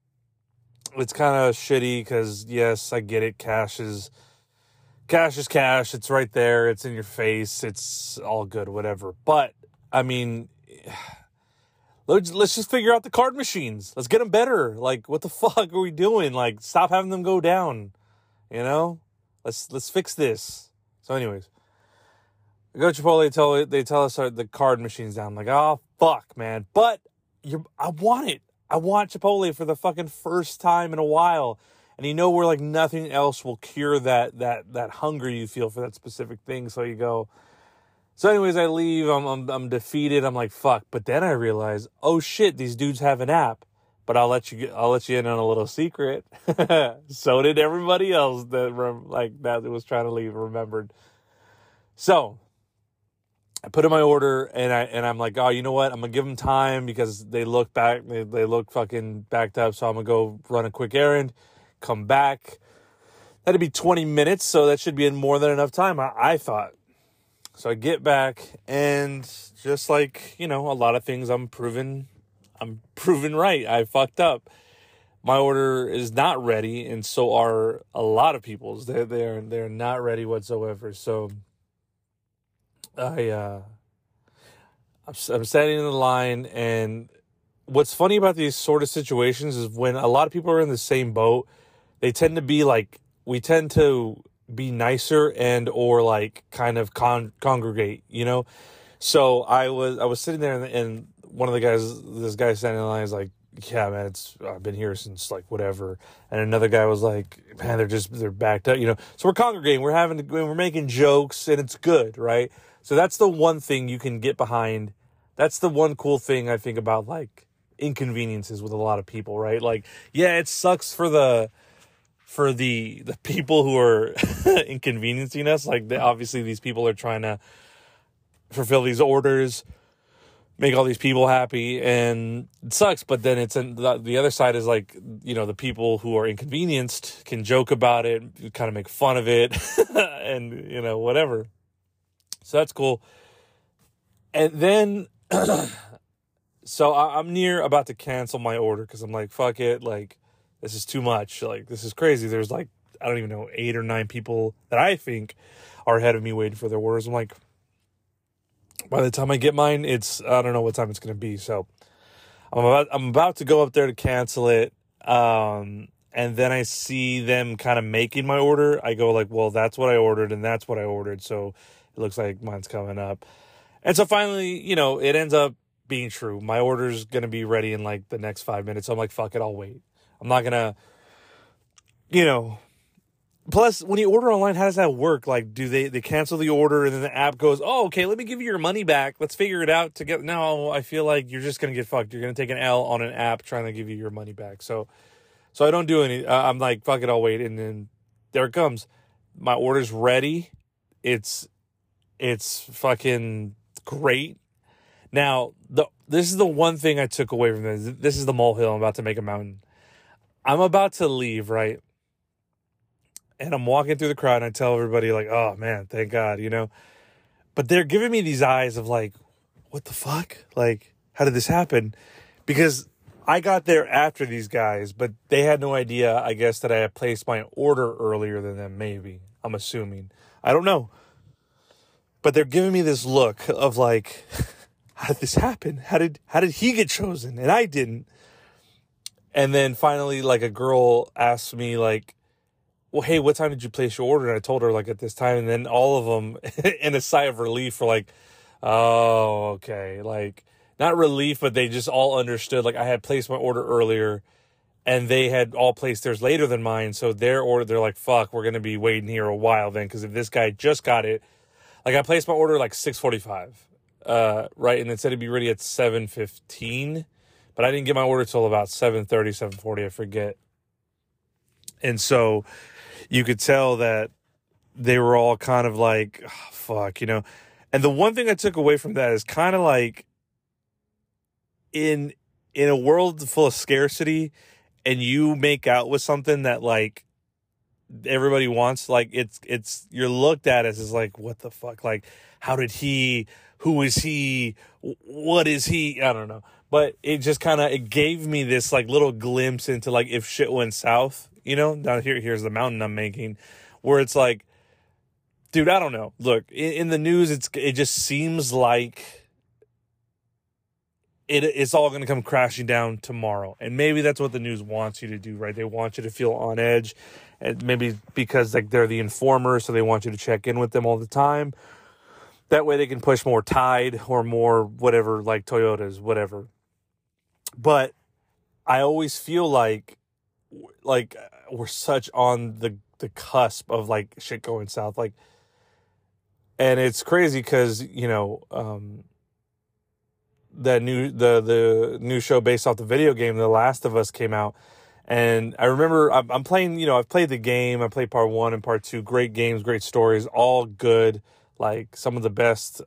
shitty because yes, I get it. Cash is cash. It's right there. It's in your face. It's all good, whatever. But I mean, let's just figure out the card machines. Let's get them better. Like, what the fuck are we doing? Like, stop having them go down. You know, let's fix this. So, anyways, I go to Chipotle. They tell us the card machine's down. I'm like, oh fuck, man. But I want it. I want Chipotle for the fucking first time in a while. And you know where like nothing else will cure that hunger you feel for that specific thing. So you go. So anyways, I leave. I'm defeated. I'm like, fuck. But then I realize, oh shit, these dudes have an app. But I'll let you in on a little secret. So did everybody else that was trying to leave remembered. So I put in my order and I'm like, oh, you know what? I'm gonna give them time because they look fucking backed up. So I'm gonna go run a quick errand, come back. That'd be 20 minutes, so that should be in more than enough time, I thought. So I get back, and just like, you know, a lot of things, I'm proven right. I fucked up. My order is not ready, and so are a lot of people's. They're not ready whatsoever. So I'm standing in the line, and what's funny about these sort of situations is when a lot of people are in the same boat, they tend to be like, we tend to be nicer and or like kind of congregate, you know? So I was sitting there and one of the guys, this guy standing in the line is like, yeah, man, I've been here since like whatever. And another guy was like, man, they're backed up, you know? So we're congregating, we're making jokes, and it's good, right? So that's the one thing you can get behind. That's the one cool thing I think about like inconveniences with a lot of people, right? Like, yeah, it sucks for the for the people who are inconveniencing us. Like, obviously these people are trying to fulfill these orders, make all these people happy, and it sucks. But then the other side is like, the people who are inconvenienced can joke about it, kind of make fun of it, and whatever. So that's cool. And then, so I'm near about to cancel my order because I'm like, fuck it, like, this is too much. Like, this is crazy. There's like, I don't even know, 8 or 9 people that I think are ahead of me waiting for their orders. I'm like, by the time I get mine, I don't know what time it's going to be. So I'm about to go up there to cancel it. And then I see them kind of making my order. I go like, well, that's what I ordered and that's what I ordered. So it looks like mine's coming up. And so finally, it ends up being true. My order's going to be ready in like the next 5 minutes. So I'm like, fuck it, I'll wait. I'm not going to, plus when you order online, how does that work? Like, do they cancel the order and then the app goes, oh, okay, let me give you your money back. Let's figure it out together. No, I feel like you're just going to get fucked. You're going to take an L on an app trying to give you your money back. So I don't do any, I'm like, fuck it, I'll wait. And then there it comes. My order's ready. It's fucking great. Now, this is the one thing I took away from this. This is the molehill. I'm about to make a mountain. I'm about to leave, right? And I'm walking through the crowd and I tell everybody like, oh man, thank God, But they're giving me these eyes of like, what the fuck? Like, how did this happen? Because I got there after these guys, but they had no idea, I guess, that I had placed my order earlier than them, maybe. I'm assuming. I don't know. But they're giving me this look of like, how did this happen? How did he get chosen and I didn't? And then finally, like, a girl asked me like, well, hey, what time did you place your order? And I told her like at this time. And then all of them in a sigh of relief were like, oh, okay. Like, not relief, but they just all understood. Like, I had placed my order earlier and they had all placed theirs later than mine. So their order, they're like, fuck, we're going to be waiting here a while then. Cause if this guy just got it, like, I placed my order like 6:45, right? And it said it'd be ready at 7:15, but I didn't get my order till about 7:30, 7:40, I forget. And so you could tell that they were all kind of like, oh, fuck, And the one thing I took away from that is kind of like, in a world full of scarcity, and you make out with something that like everybody wants, like it's you're looked at as like, what the fuck? Like, how did he? Who is he? What is he? I don't know. But it just kind of, it gave me this like little glimpse into like if shit went south, Now here's the mountain I'm making, where it's like, dude, I don't know. Look, in the news, it just seems like it's all going to come crashing down tomorrow. And maybe that's what the news wants you to do, right? They want you to feel on edge, and maybe because like they're the informer, so they want you to check in with them all the time. That way they can push more Tide or more whatever, like Toyotas, whatever. But I always feel like we're such on the cusp of like shit going south. Like, and it's crazy because, the new show based off the video game, The Last of Us, came out. And I remember I'm playing, I've played the game. I played part 1 and part 2. Great games, great stories, all good. Like some of the best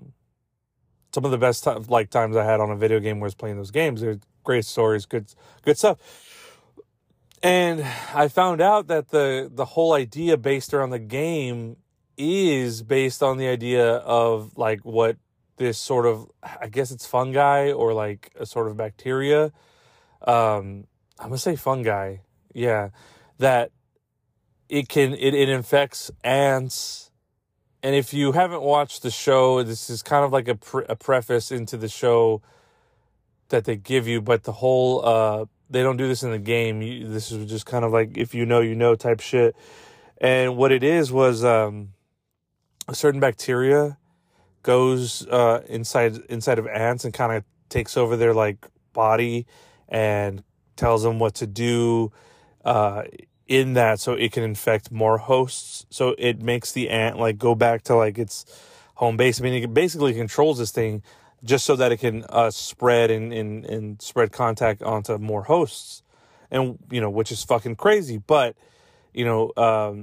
times I had on a video game was playing those games. They're great stories, good stuff. And I found out that the whole idea based around the game is based on the idea of like what this sort of, I guess it's fungi or like a sort of bacteria. I'm gonna say fungi. Yeah. That it infects ants. And if you haven't watched the show, this is kind of like a preface into the show that they give you, but the whole, they don't do this in the game. This is just kind of like, if you know type shit. And what it is was, a certain bacteria goes, inside of ants and kind of takes over their like body and tells them what to do, in that, so it can infect more hosts. So it makes the ant like go back to like its home base. I mean, it basically controls this thing just so that it can spread and spread contact onto more hosts, and which is fucking crazy. But you know,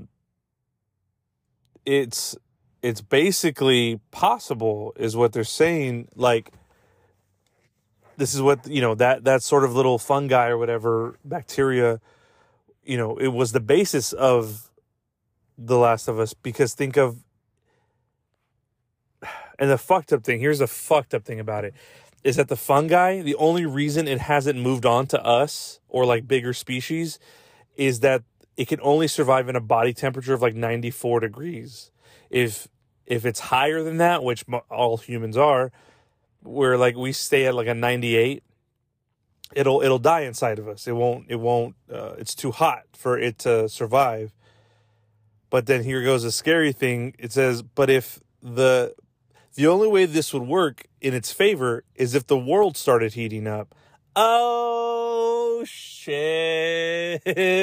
it's basically possible, is what they're saying. Like, this is what, you know, that sort of little fungi or whatever, bacteria, you know, it was the basis of The Last of Us. Because think of, and the fucked up thing, here's the fucked up thing about it, is that the fungi, the only reason it hasn't moved on to us or like bigger species is that it can only survive in a body temperature of like 94 degrees. If it's higher than that, which all humans are, where like we stay at like a 98, it'll die inside of us. It won't it's too hot for it to survive. But then here goes a scary thing. It says, but if the only way this would work in its favor is if the world started heating up. Oh shit.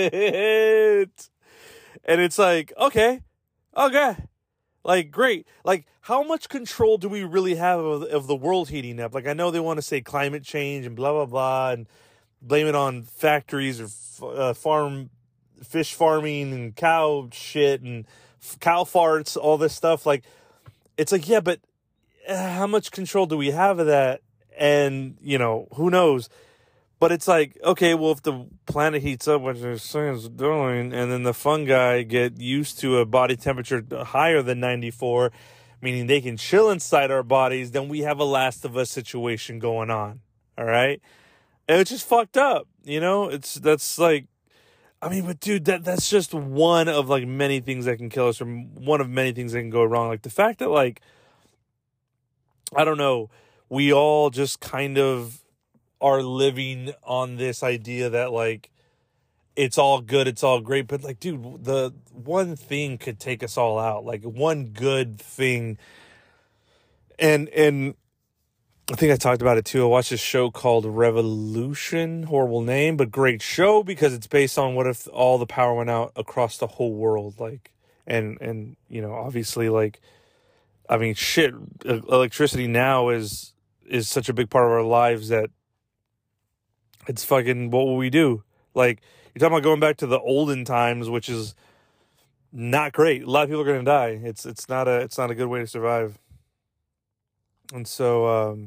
And it's like, okay. Like, great. Like, how much control do we really have of the world heating up? Like, I know they want to say climate change and blah, blah, blah, and blame it on factories or fish farming and cow shit and cow farts, all this stuff. Like, it's like, yeah, but how much control do we have of that? And, you know, who knows? But it's like, okay, well, if the planet heats up, which they're saying it's doing, and then the fungi get used to a body temperature higher than 94, meaning they can chill inside our bodies, then we have a Last of Us situation going on. All right? And it's just fucked up, you know? That's like, I mean, but dude, that's just one of like many things that can kill us, or one of many things that can go wrong. Like the fact that, like, I don't know, we all just kind of are living on this idea that like it's all good, it's all great, but like, dude, the one thing could take us all out. Like one good thing, and I think I talked about it too. I watched this show called Revolution, horrible name, but great show because it's based on what if all the power went out across the whole world. Like, and you know, obviously, like, I mean, shit, electricity now is such a big part of our lives that it's fucking, what will we do? Like, you're talking about going back to the olden times, which is not great. A lot of people are going to die. It's not a good way to survive. And so,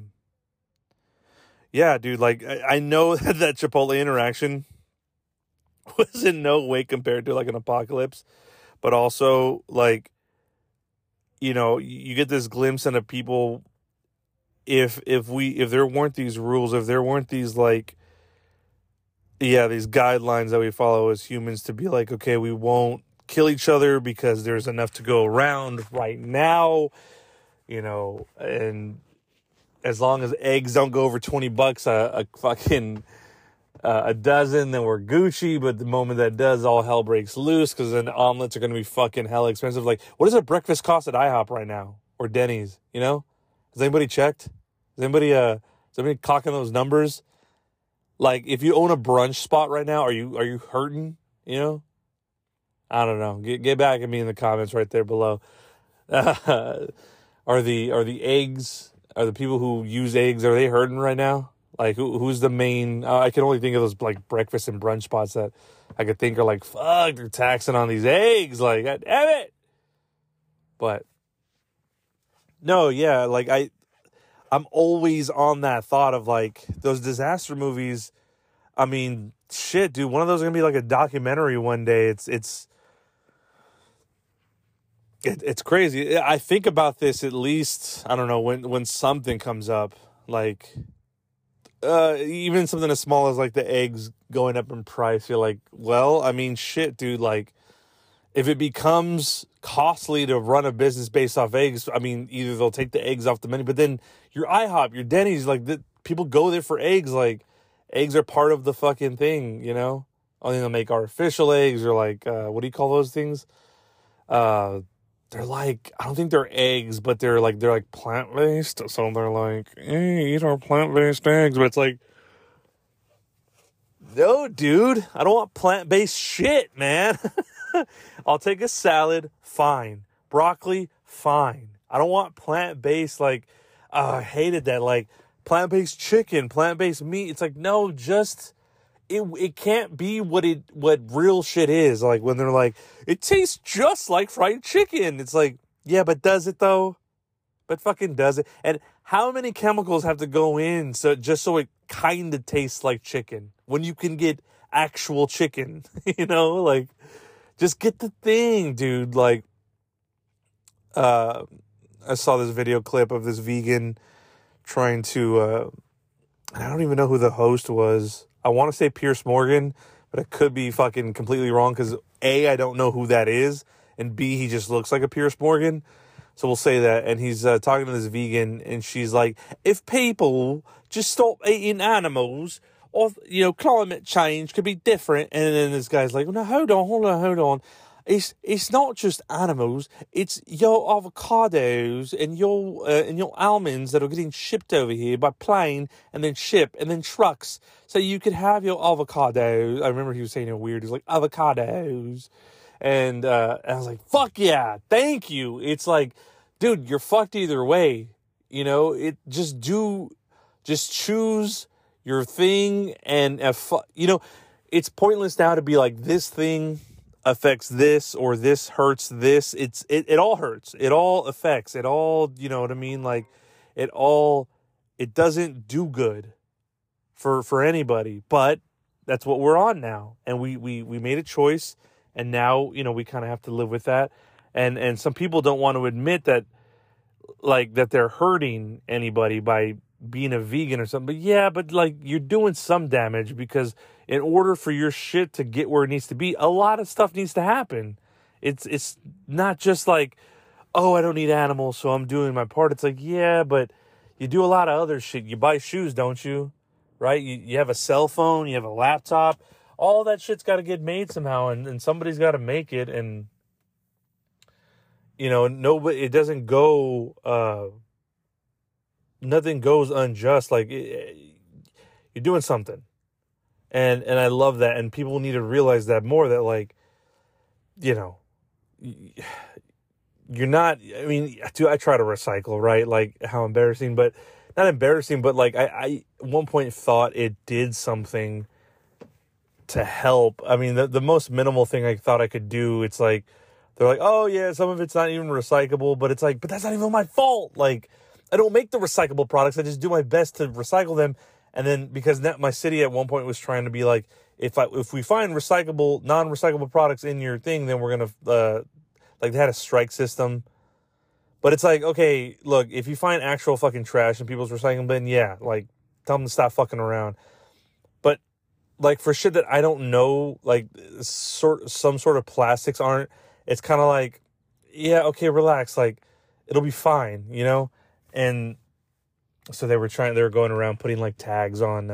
yeah, dude, like, I know that Chipotle interaction was in no way compared to like an apocalypse, but also, like, you know, you get this glimpse into people. If there weren't these rules, if there weren't these, like, yeah, these guidelines that we follow as humans to be like, okay, we won't kill each other because there's enough to go around right now, you know, and as long as eggs don't go over $20 a fucking a dozen, then we're Gucci. But the moment that does, all hell breaks loose, because then omelets are going to be fucking hella expensive. Like, what does a breakfast cost at IHOP right now, or Denny's? You know, has anybody checked? Is anybody clocking those numbers? Like, if you own a brunch spot right now, are you hurting? You know, I don't know. Get back at me in the comments right there below. Are the eggs? Are the people who use eggs, are they hurting right now? Like, who's the main? I can only think of those like breakfast and brunch spots that I could think are like, fuck, they're taxing on these eggs. Like, God damn it. But no, yeah, like I'm always on that thought of like those disaster movies. I mean, shit, dude, one of those is gonna be like a documentary one day. It's crazy. I think about this at least, I don't know, when something comes up, like even something as small as like the eggs going up in price. You're like, well, I mean, shit, dude, like, if it becomes costly to run a business based off eggs, I mean, either they'll take the eggs off the menu, but then your IHOP, your Denny's, like, people go there for eggs. Like, eggs are part of the fucking thing, you know? Only they'll make artificial eggs, or like, what do you call those things? They're like, I don't think they're eggs, but they're like plant-based. So they're like, hey, eat our plant-based eggs. But it's like, no, dude, I don't want plant-based shit, man. I'll take a salad, fine. Broccoli, fine. I don't want plant-based, like, I hated that, like, plant-based chicken, plant-based meat. It's like, no, just it can't be what real shit is. Like when they're like, it tastes just like fried chicken. It's like, yeah, but does it though? But fucking does it? And how many chemicals have to go in so it kind of tastes like chicken when you can get actual chicken? You know, like just get the thing, dude. Like, I saw this video clip of this vegan trying to, I don't even know who the host was. I want to say Pierce Morgan, but I could be fucking completely wrong because A, I don't know who that is, and B, he just looks like a Pierce Morgan. So we'll say that. And he's talking to this vegan, and she's like, if people just stop eating animals, or, you know, climate change could be different. And then this guy's like, no, hold on. It's not just animals. It's your avocados and your almonds that are getting shipped over here by plane and then ship and then trucks. So you could have your avocados. I remember he was saying it weird. He's like, avocados. And I was like, fuck yeah, thank you. It's like, dude, you're fucked either way. You know, just choose your thing. And, you know, it's pointless now to be like, this thing affects this or this hurts this. It all hurts. It all affects. It all, you know what I mean? Like, it doesn't do good for anybody. But that's what we're on now. And we made a choice. And now, you know, we kind of have to live with that. And some people don't want to admit that, like, that they're hurting anybody by being a vegan or something. But yeah, but like, you're doing some damage, because in order for your shit to get where it needs to be, a lot of stuff needs to happen. It's not just like, oh, I don't need animals, so I'm doing my part. It's like, yeah, but you do a lot of other shit. You buy shoes, don't you? Right? You have a cell phone, you have a laptop. All that shit's got to get made somehow, and somebody's got to make it, and, you know, it doesn't go, nothing goes unjust. Like, you're doing something, and I love that, and people need to realize that more, that, like, you know, you're not, I mean, I try to recycle, right? Like, how embarrassing, but not embarrassing, but like, I at one point thought it did something to help. I mean, the most minimal thing I thought I could do, it's like, they're like, oh yeah, some of it's not even recyclable, but it's like, but that's not even my fault. Like, I don't make the recyclable products. I just do my best to recycle them. And then, because my city at one point was trying to be like, if we find non-recyclable products in your thing, then we're going to, like, they had a strike system. But it's like, okay, look, if you find actual fucking trash in people's recycling bin, yeah, like, tell them to stop fucking around. But, like, for shit that I don't know, like, some sort of plastics aren't, it's kind of like, yeah, okay, relax, like, it'll be fine, you know? And so they were going around putting, like, tags on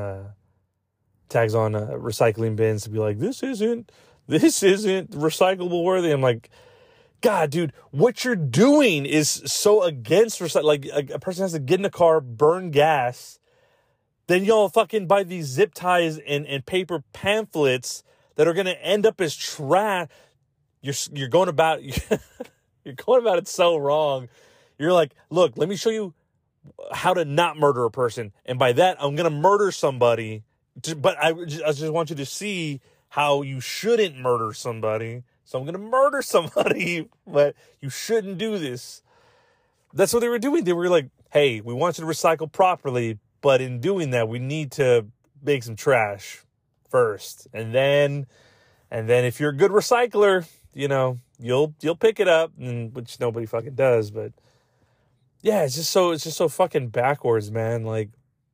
recycling bins to be like, this isn't recyclable worthy. I'm like, God, dude, what you're doing is so against recycling. Like, a person has to get in a car, burn gas, then y'all fucking buy these zip ties and paper pamphlets that are going to end up as trash. You're going about it so wrong. You're like, look, let me show you how to not murder a person. And by that, I'm going to murder somebody. But I just want you to see how you shouldn't murder somebody. So I'm going to murder somebody, but you shouldn't do this. That's what they were doing. They were like, hey, we want you to recycle properly, but in doing that, we need to make some trash first. And then if you're a good recycler, you know, you'll pick it up, which nobody fucking does. But yeah, it's just so fucking backwards, man. Like,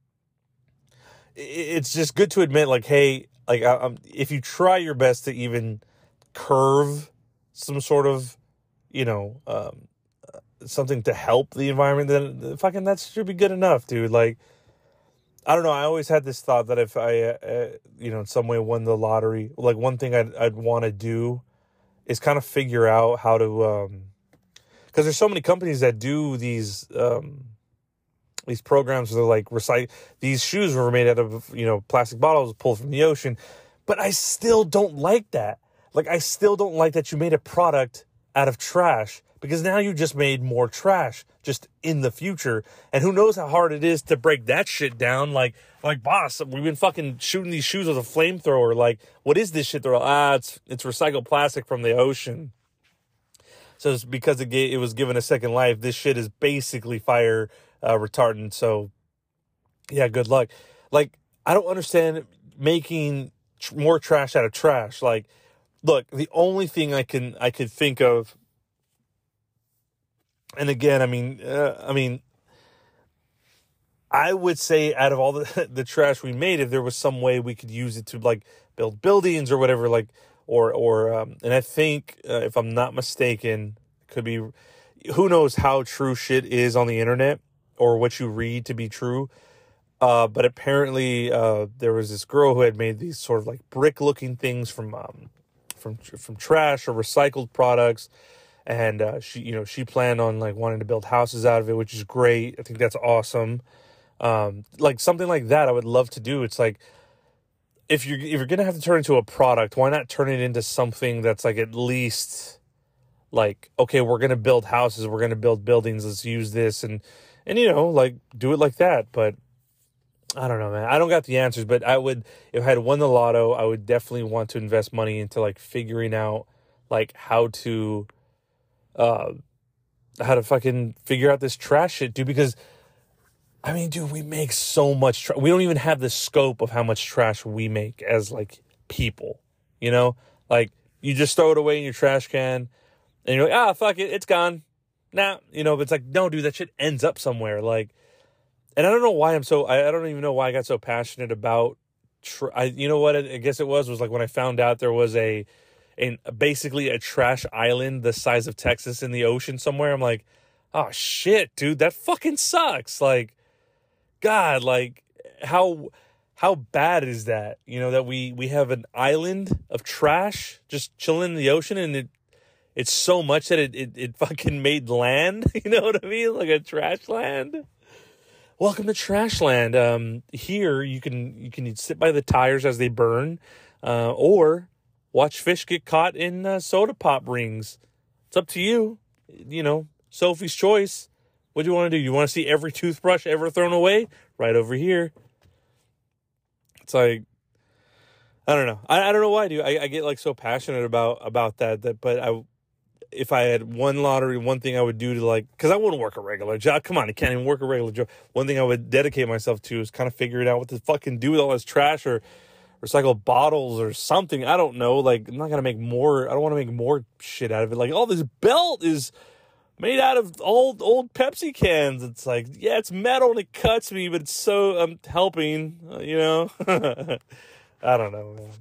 it's just good to admit, like, hey, like, if you try your best to even curve some sort of, you know, something to help the environment, then fucking that should be good enough, dude. Like, I don't know. I always had this thought that if I, you know, in some way won the lottery, like, one thing I'd want to do is kind of figure out how to, because there's so many companies that do these programs where they're like, these shoes were made out of, you know, plastic bottles pulled from the ocean. But I still don't like that. Like, I still don't like that you made a product out of trash, because now you just made more trash just in the future. And who knows how hard it is to break that shit down. Like, boss, we've been fucking shooting these shoes with a flamethrower. Like, what is this shit? They're like, it's recycled plastic from the ocean. So it's because it was given a second life. This shit is basically fire retardant. So yeah, good luck. Like, I don't understand making more trash out of trash. Like, look, the only thing I could think of, and again, I would say out of all the trash we made, if there was some way we could use it to like build buildings or whatever, like, and I think if I'm not mistaken, could be, who knows how true shit is on the internet or what you read to be true. But apparently, there was this girl who had made these sort of like brick looking things from trash or recycled products. And, she planned on like wanting to build houses out of it, which is great. I think that's awesome. Like something like that, I would love to do. It's like, if you're going to have to turn it into a product, why not turn it into something that's like, at least like, okay, we're going to build houses, we're going to build buildings, let's use this and, like do it like that. But I don't know, man. I don't got the answers, but I would, if I had won the lotto, I would definitely want to invest money into like figuring out like how to fucking figure out this trash shit, dude, because I mean, dude, we make so much trash. We don't even have the scope of how much trash we make as like people, like you just throw it away in your trash can and you're like, fuck it, it's gone. Nah, but it's like, no, dude, that shit ends up somewhere. Like, and I don't know why I don't even know why I got so passionate about, you know what, I guess it was like when I found out there was basically a trash island the size of Texas in the ocean somewhere. I'm like, oh shit, dude, that fucking sucks. Like, God, like how bad is that? That we have an island of trash just chilling in the ocean, and it's so much that it fucking made land. You know what I mean? Like a trash land. Welcome to Trashland. Here you can sit by the tires as they burn, or watch fish get caught in soda pop rings. It's up to you. Sophie's choice. What do you want to do? You want to see every toothbrush ever thrown away? Right over here. It's like, I don't know. I don't know why, dude. I get like so passionate about that. But if I had won lottery, one thing I would do to like, because I wouldn't work a regular job. Come on, you can't even work a regular job. One thing I would dedicate myself to is kind of figuring out what to fucking do with all this trash or recycle bottles or something. I don't know. Like, I'm not going to make more. I don't want to make more shit out of it. Like, oh, this belt is made out of old Pepsi cans. It's like, yeah, it's metal and it cuts me, but it's so, I'm helping, I don't know, man.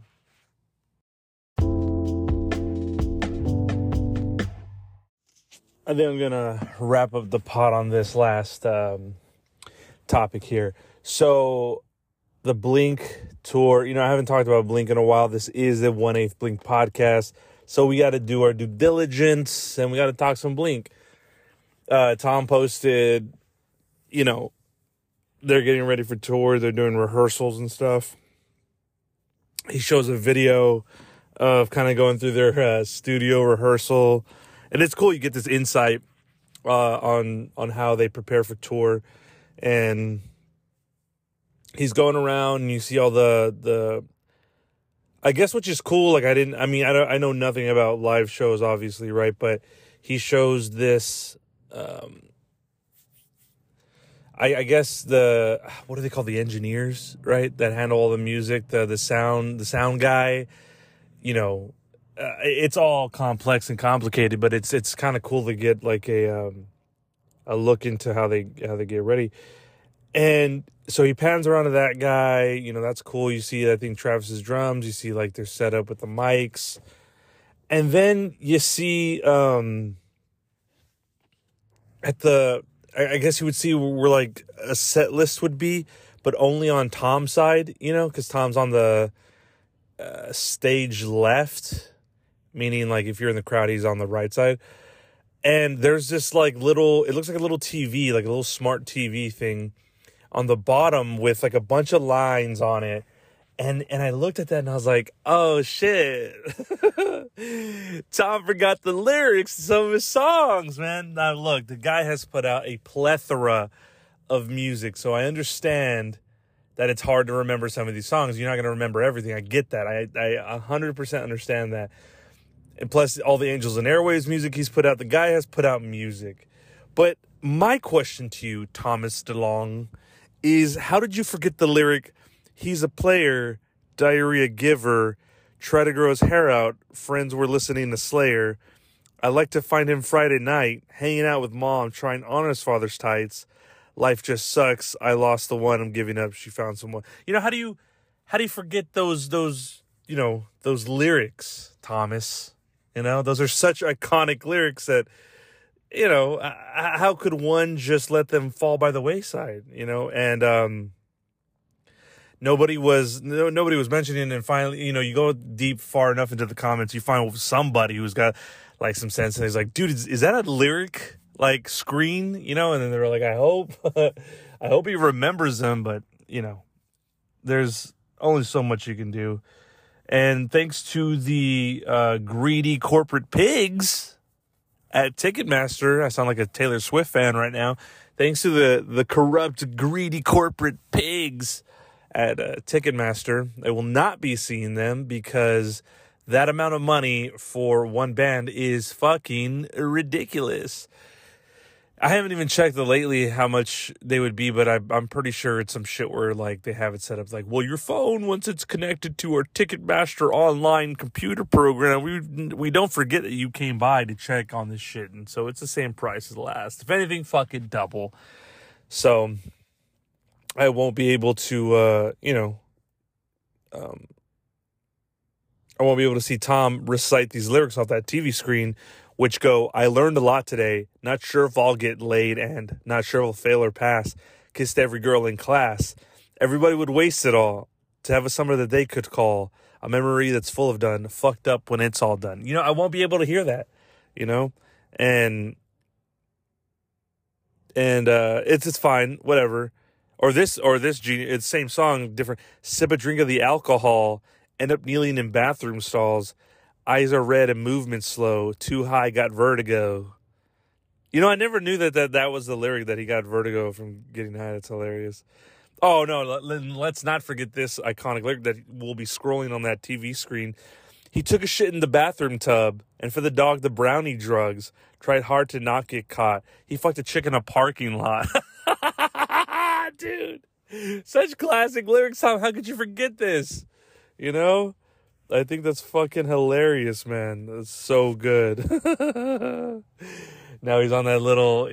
I think I'm going to wrap up the pot on this last topic here. So the Blink tour, I haven't talked about Blink in a while. This is the 1/8 Blink podcast. So we got to do our due diligence and we got to talk some Blink. Tom posted, they're getting ready for tour. They're doing rehearsals and stuff. He shows a video of kind of going through their studio rehearsal. And it's cool. You get this insight on how they prepare for tour. And he's going around and you see all the I guess, which is cool. Like, I know nothing about live shows, obviously, right? But he shows this, I guess what do they call the engineers, right? That handle all the music, the sound guy, it's all complex and complicated, but it's kind of cool to get like a look into how they get ready. And so he pans around to that guy, that's cool. You see, I think Travis's drums, you see like they're set up with the mics. And then you see, I guess you would see where like a set list would be, but only on Tom's side, because Tom's on the stage left, meaning like if you're in the crowd, he's on the right side. And there's this like it looks like a little TV, like a little smart TV thing on the bottom with like a bunch of lines on it. And I looked at that and I was like, oh shit. Tom forgot the lyrics to some of his songs, man. Now look, the guy has put out a plethora of music, so I understand that it's hard to remember some of these songs. You're not going to remember everything. I get that. I 100% understand that. And plus all the Angels and Airwaves music he's put out. The guy has put out music. But my question to you, Thomas DeLonge, is how did you forget the lyric, he's a player, diarrhea giver, try to grow his hair out, friends were listening to Slayer. I like to find him Friday night, hanging out with mom, trying on his father's tights. Life just sucks. I lost the one. I'm giving up. She found someone. You know, how do you forget those lyrics, Thomas? You know, those are such iconic lyrics that, you know, how could one just let them fall by the wayside, you know? And nobody was mentioning it. And finally, you know, you go deep far enough into the comments, you find somebody who's got like some sense, and he's like, dude, is that a lyric? Like screen, you know? And then they were like, I hope he remembers them, but you know, there's only so much you can do. And thanks to the greedy corporate pigs at Ticketmaster, I sound like a Taylor Swift fan right now. Thanks to the corrupt, greedy corporate pigs at Ticketmaster, I will not be seeing them because that amount of money for one band is fucking ridiculous. I haven't even checked lately how much they would be, but I'm pretty sure it's some shit where like they have it set up like, well, your phone, once it's connected to our Ticketmaster online computer program, we don't forget that you came by to check on this shit, and so it's the same price as last. If anything, fucking double. So I won't be able to, I won't be able to see Tom recite these lyrics off that TV screen, which go, I learned a lot today. Not sure if I'll get laid and not sure if I'll fail or pass. Kissed every girl in class. Everybody would waste it all to have a summer that they could call a memory that's full of done, fucked up when it's all done. You know, I won't be able to hear that, you know? And it's fine, whatever. Or this genius, it's same song, different. Sip a drink of the alcohol, end up kneeling in bathroom stalls. Eyes are red and movement slow. Too high, got vertigo. You know, I never knew that was the lyric, that he got vertigo from getting high. That's hilarious. Oh, no, let's not forget this iconic lyric that will be scrolling on that TV screen. He took a shit in the bathroom tub, and for the dog, the brownie drugs. Tried hard to not get caught. He fucked a chick in a parking lot. Dude, such classic lyrics. How could you forget this? You know? I think that's fucking hilarious, man. That's so good. Now he's on that little,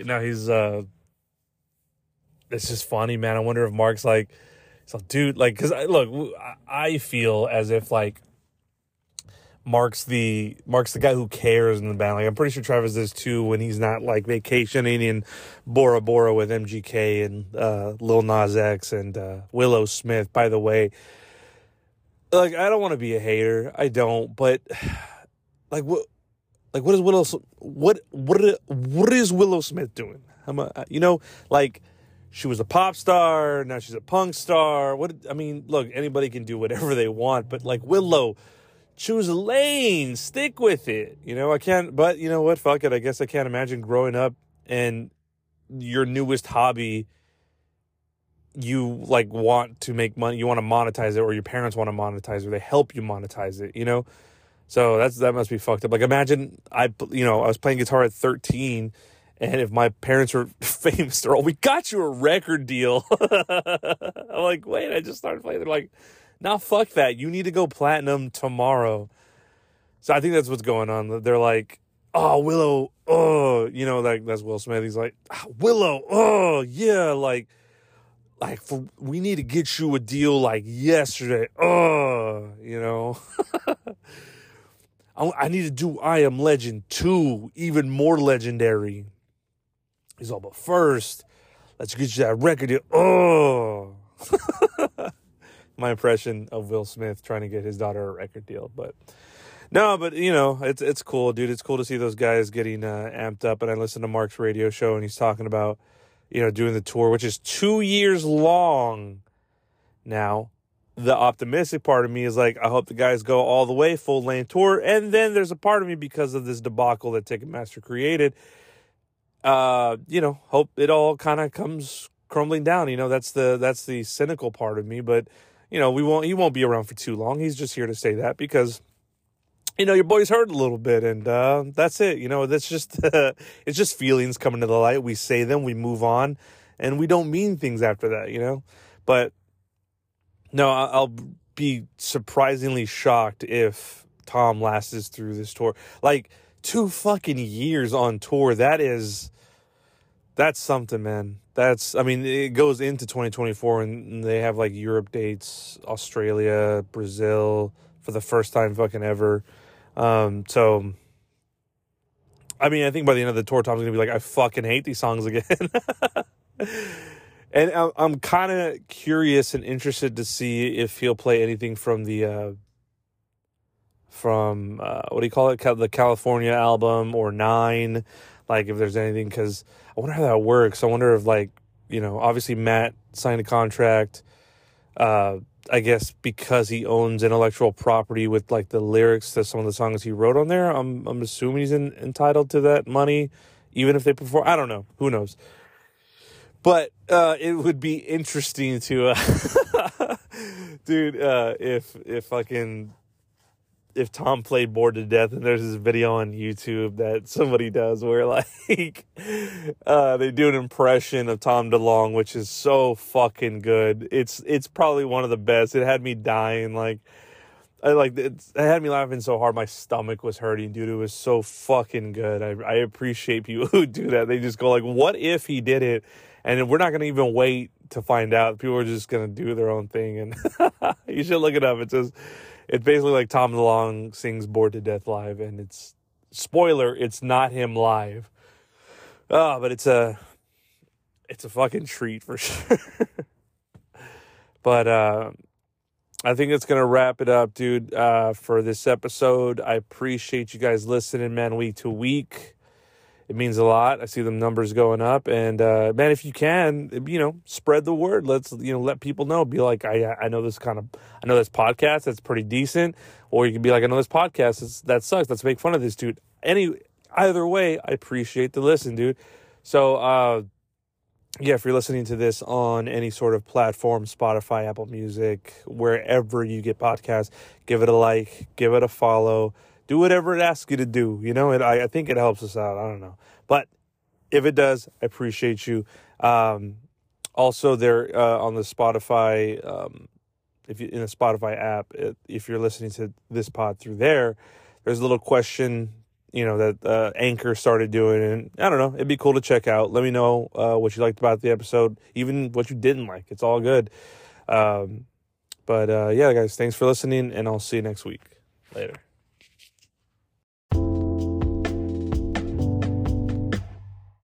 it's just funny, man. I wonder if Mark's like, so dude, like, cause I feel as if like Mark's the guy who cares in the band. Like, I'm pretty sure Travis does too when he's not like vacationing in Bora Bora with MGK and Lil Nas X and Willow Smith. By the way, like, I don't want to be a hater. I don't, but what is Willow? What is Willow Smith doing? Like, she was a pop star. Now she's a punk star. Look, anybody can do whatever they want, but like, Willow, choose a lane, stick with it. You know, I can't, but you know what? Fuck it. I guess I can't imagine growing up and your newest hobby, you like want to make money, you want to monetize it, or your parents want to monetize it, or they help you monetize it, you know? So that must be fucked up. Like, imagine I was playing guitar at 13, and if my parents were famous, they're all, we got you a record deal. I'm like, wait, I just started playing. They're like, nah, fuck that. You need to go platinum tomorrow. So I think that's what's going on. They're like, oh, Willow, oh, like, that's Will Smith. He's like, Willow, oh, yeah, like we need to get you a deal like yesterday. Oh, I need to do I Am Legend 2, even more legendary. He's all, but first, let's get you that record deal. Oh. My impression of Will Smith trying to get his daughter a record deal. But it's cool, dude. It's cool to see those guys getting amped up. And I listened to Mark's radio show, and he's talking about, doing the tour, which is 2 years long now. the optimistic part of me is like, I hope the guys go all the way, full lane tour. And then there's a part of me, because of this debacle that Ticketmaster created, hope it all kind of comes crumbling down. That's the cynical part of me. But, he won't be around for too long. He's just here to say that because, your boy's hurt a little bit, and that's it. That's just it's just feelings coming to the light. We say them, we move on, and we don't mean things after that. But no, I'll be surprisingly shocked if Tom lasts through this tour. Like 2 fucking years on tour. That's something, man. It goes into 2024, and they have like Europe dates, Australia, Brazil for the first time fucking ever. So, I think by the end of the tour, Tom's going to be like, I fucking hate these songs again. And I'm kind of curious and interested to see if he'll play anything from the, what do you call it? The California album or 9, like if there's anything, because I wonder how that works. I wonder if obviously Matt signed a contract, I guess because he owns intellectual property with like the lyrics to some of the songs he wrote on there. I'm assuming he's entitled to that money, even if they perform. I don't know. Who knows? But it would be interesting to, dude, if Tom played Bored to Death, and there's this video on YouTube that somebody does where like they do an impression of Tom DeLonge, which is so fucking good. It's probably one of the best. It had me dying. It had me laughing so hard my stomach was hurting, dude. It was so fucking good. I appreciate people who do that. They just go like, what if he did it? And we're not going to even wait to find out. People are just going to do their own thing. And you should look it up. It's basically like Tom DeLonge sings Bored to Death live. And it's, spoiler, it's not him live. But it's a fucking treat for sure. But I think it's going to wrap it up, dude, for this episode. I appreciate you guys listening, man, week to week. It means a lot. I see the numbers going up. And, man, if you can, spread the word. Let's, let people know. Be like, I know this podcast that's pretty decent. Or you can be like, I know this podcast that sucks. Let's make fun of this dude. Either way, I appreciate the listen, dude. So, if you're listening to this on any sort of platform, Spotify, Apple Music, wherever you get podcasts, give it a like, give it a follow. Do whatever it asks you to do. I think it helps us out. I don't know. But if it does, I appreciate you. Also, there on the Spotify, if you in the Spotify app, if you're listening to this pod through there's a little question, that Anchor started doing. And I don't know. It'd be cool to check out. Let me know what you liked about the episode, even what you didn't like. It's all good. But guys, thanks for listening, and I'll see you next week. Later.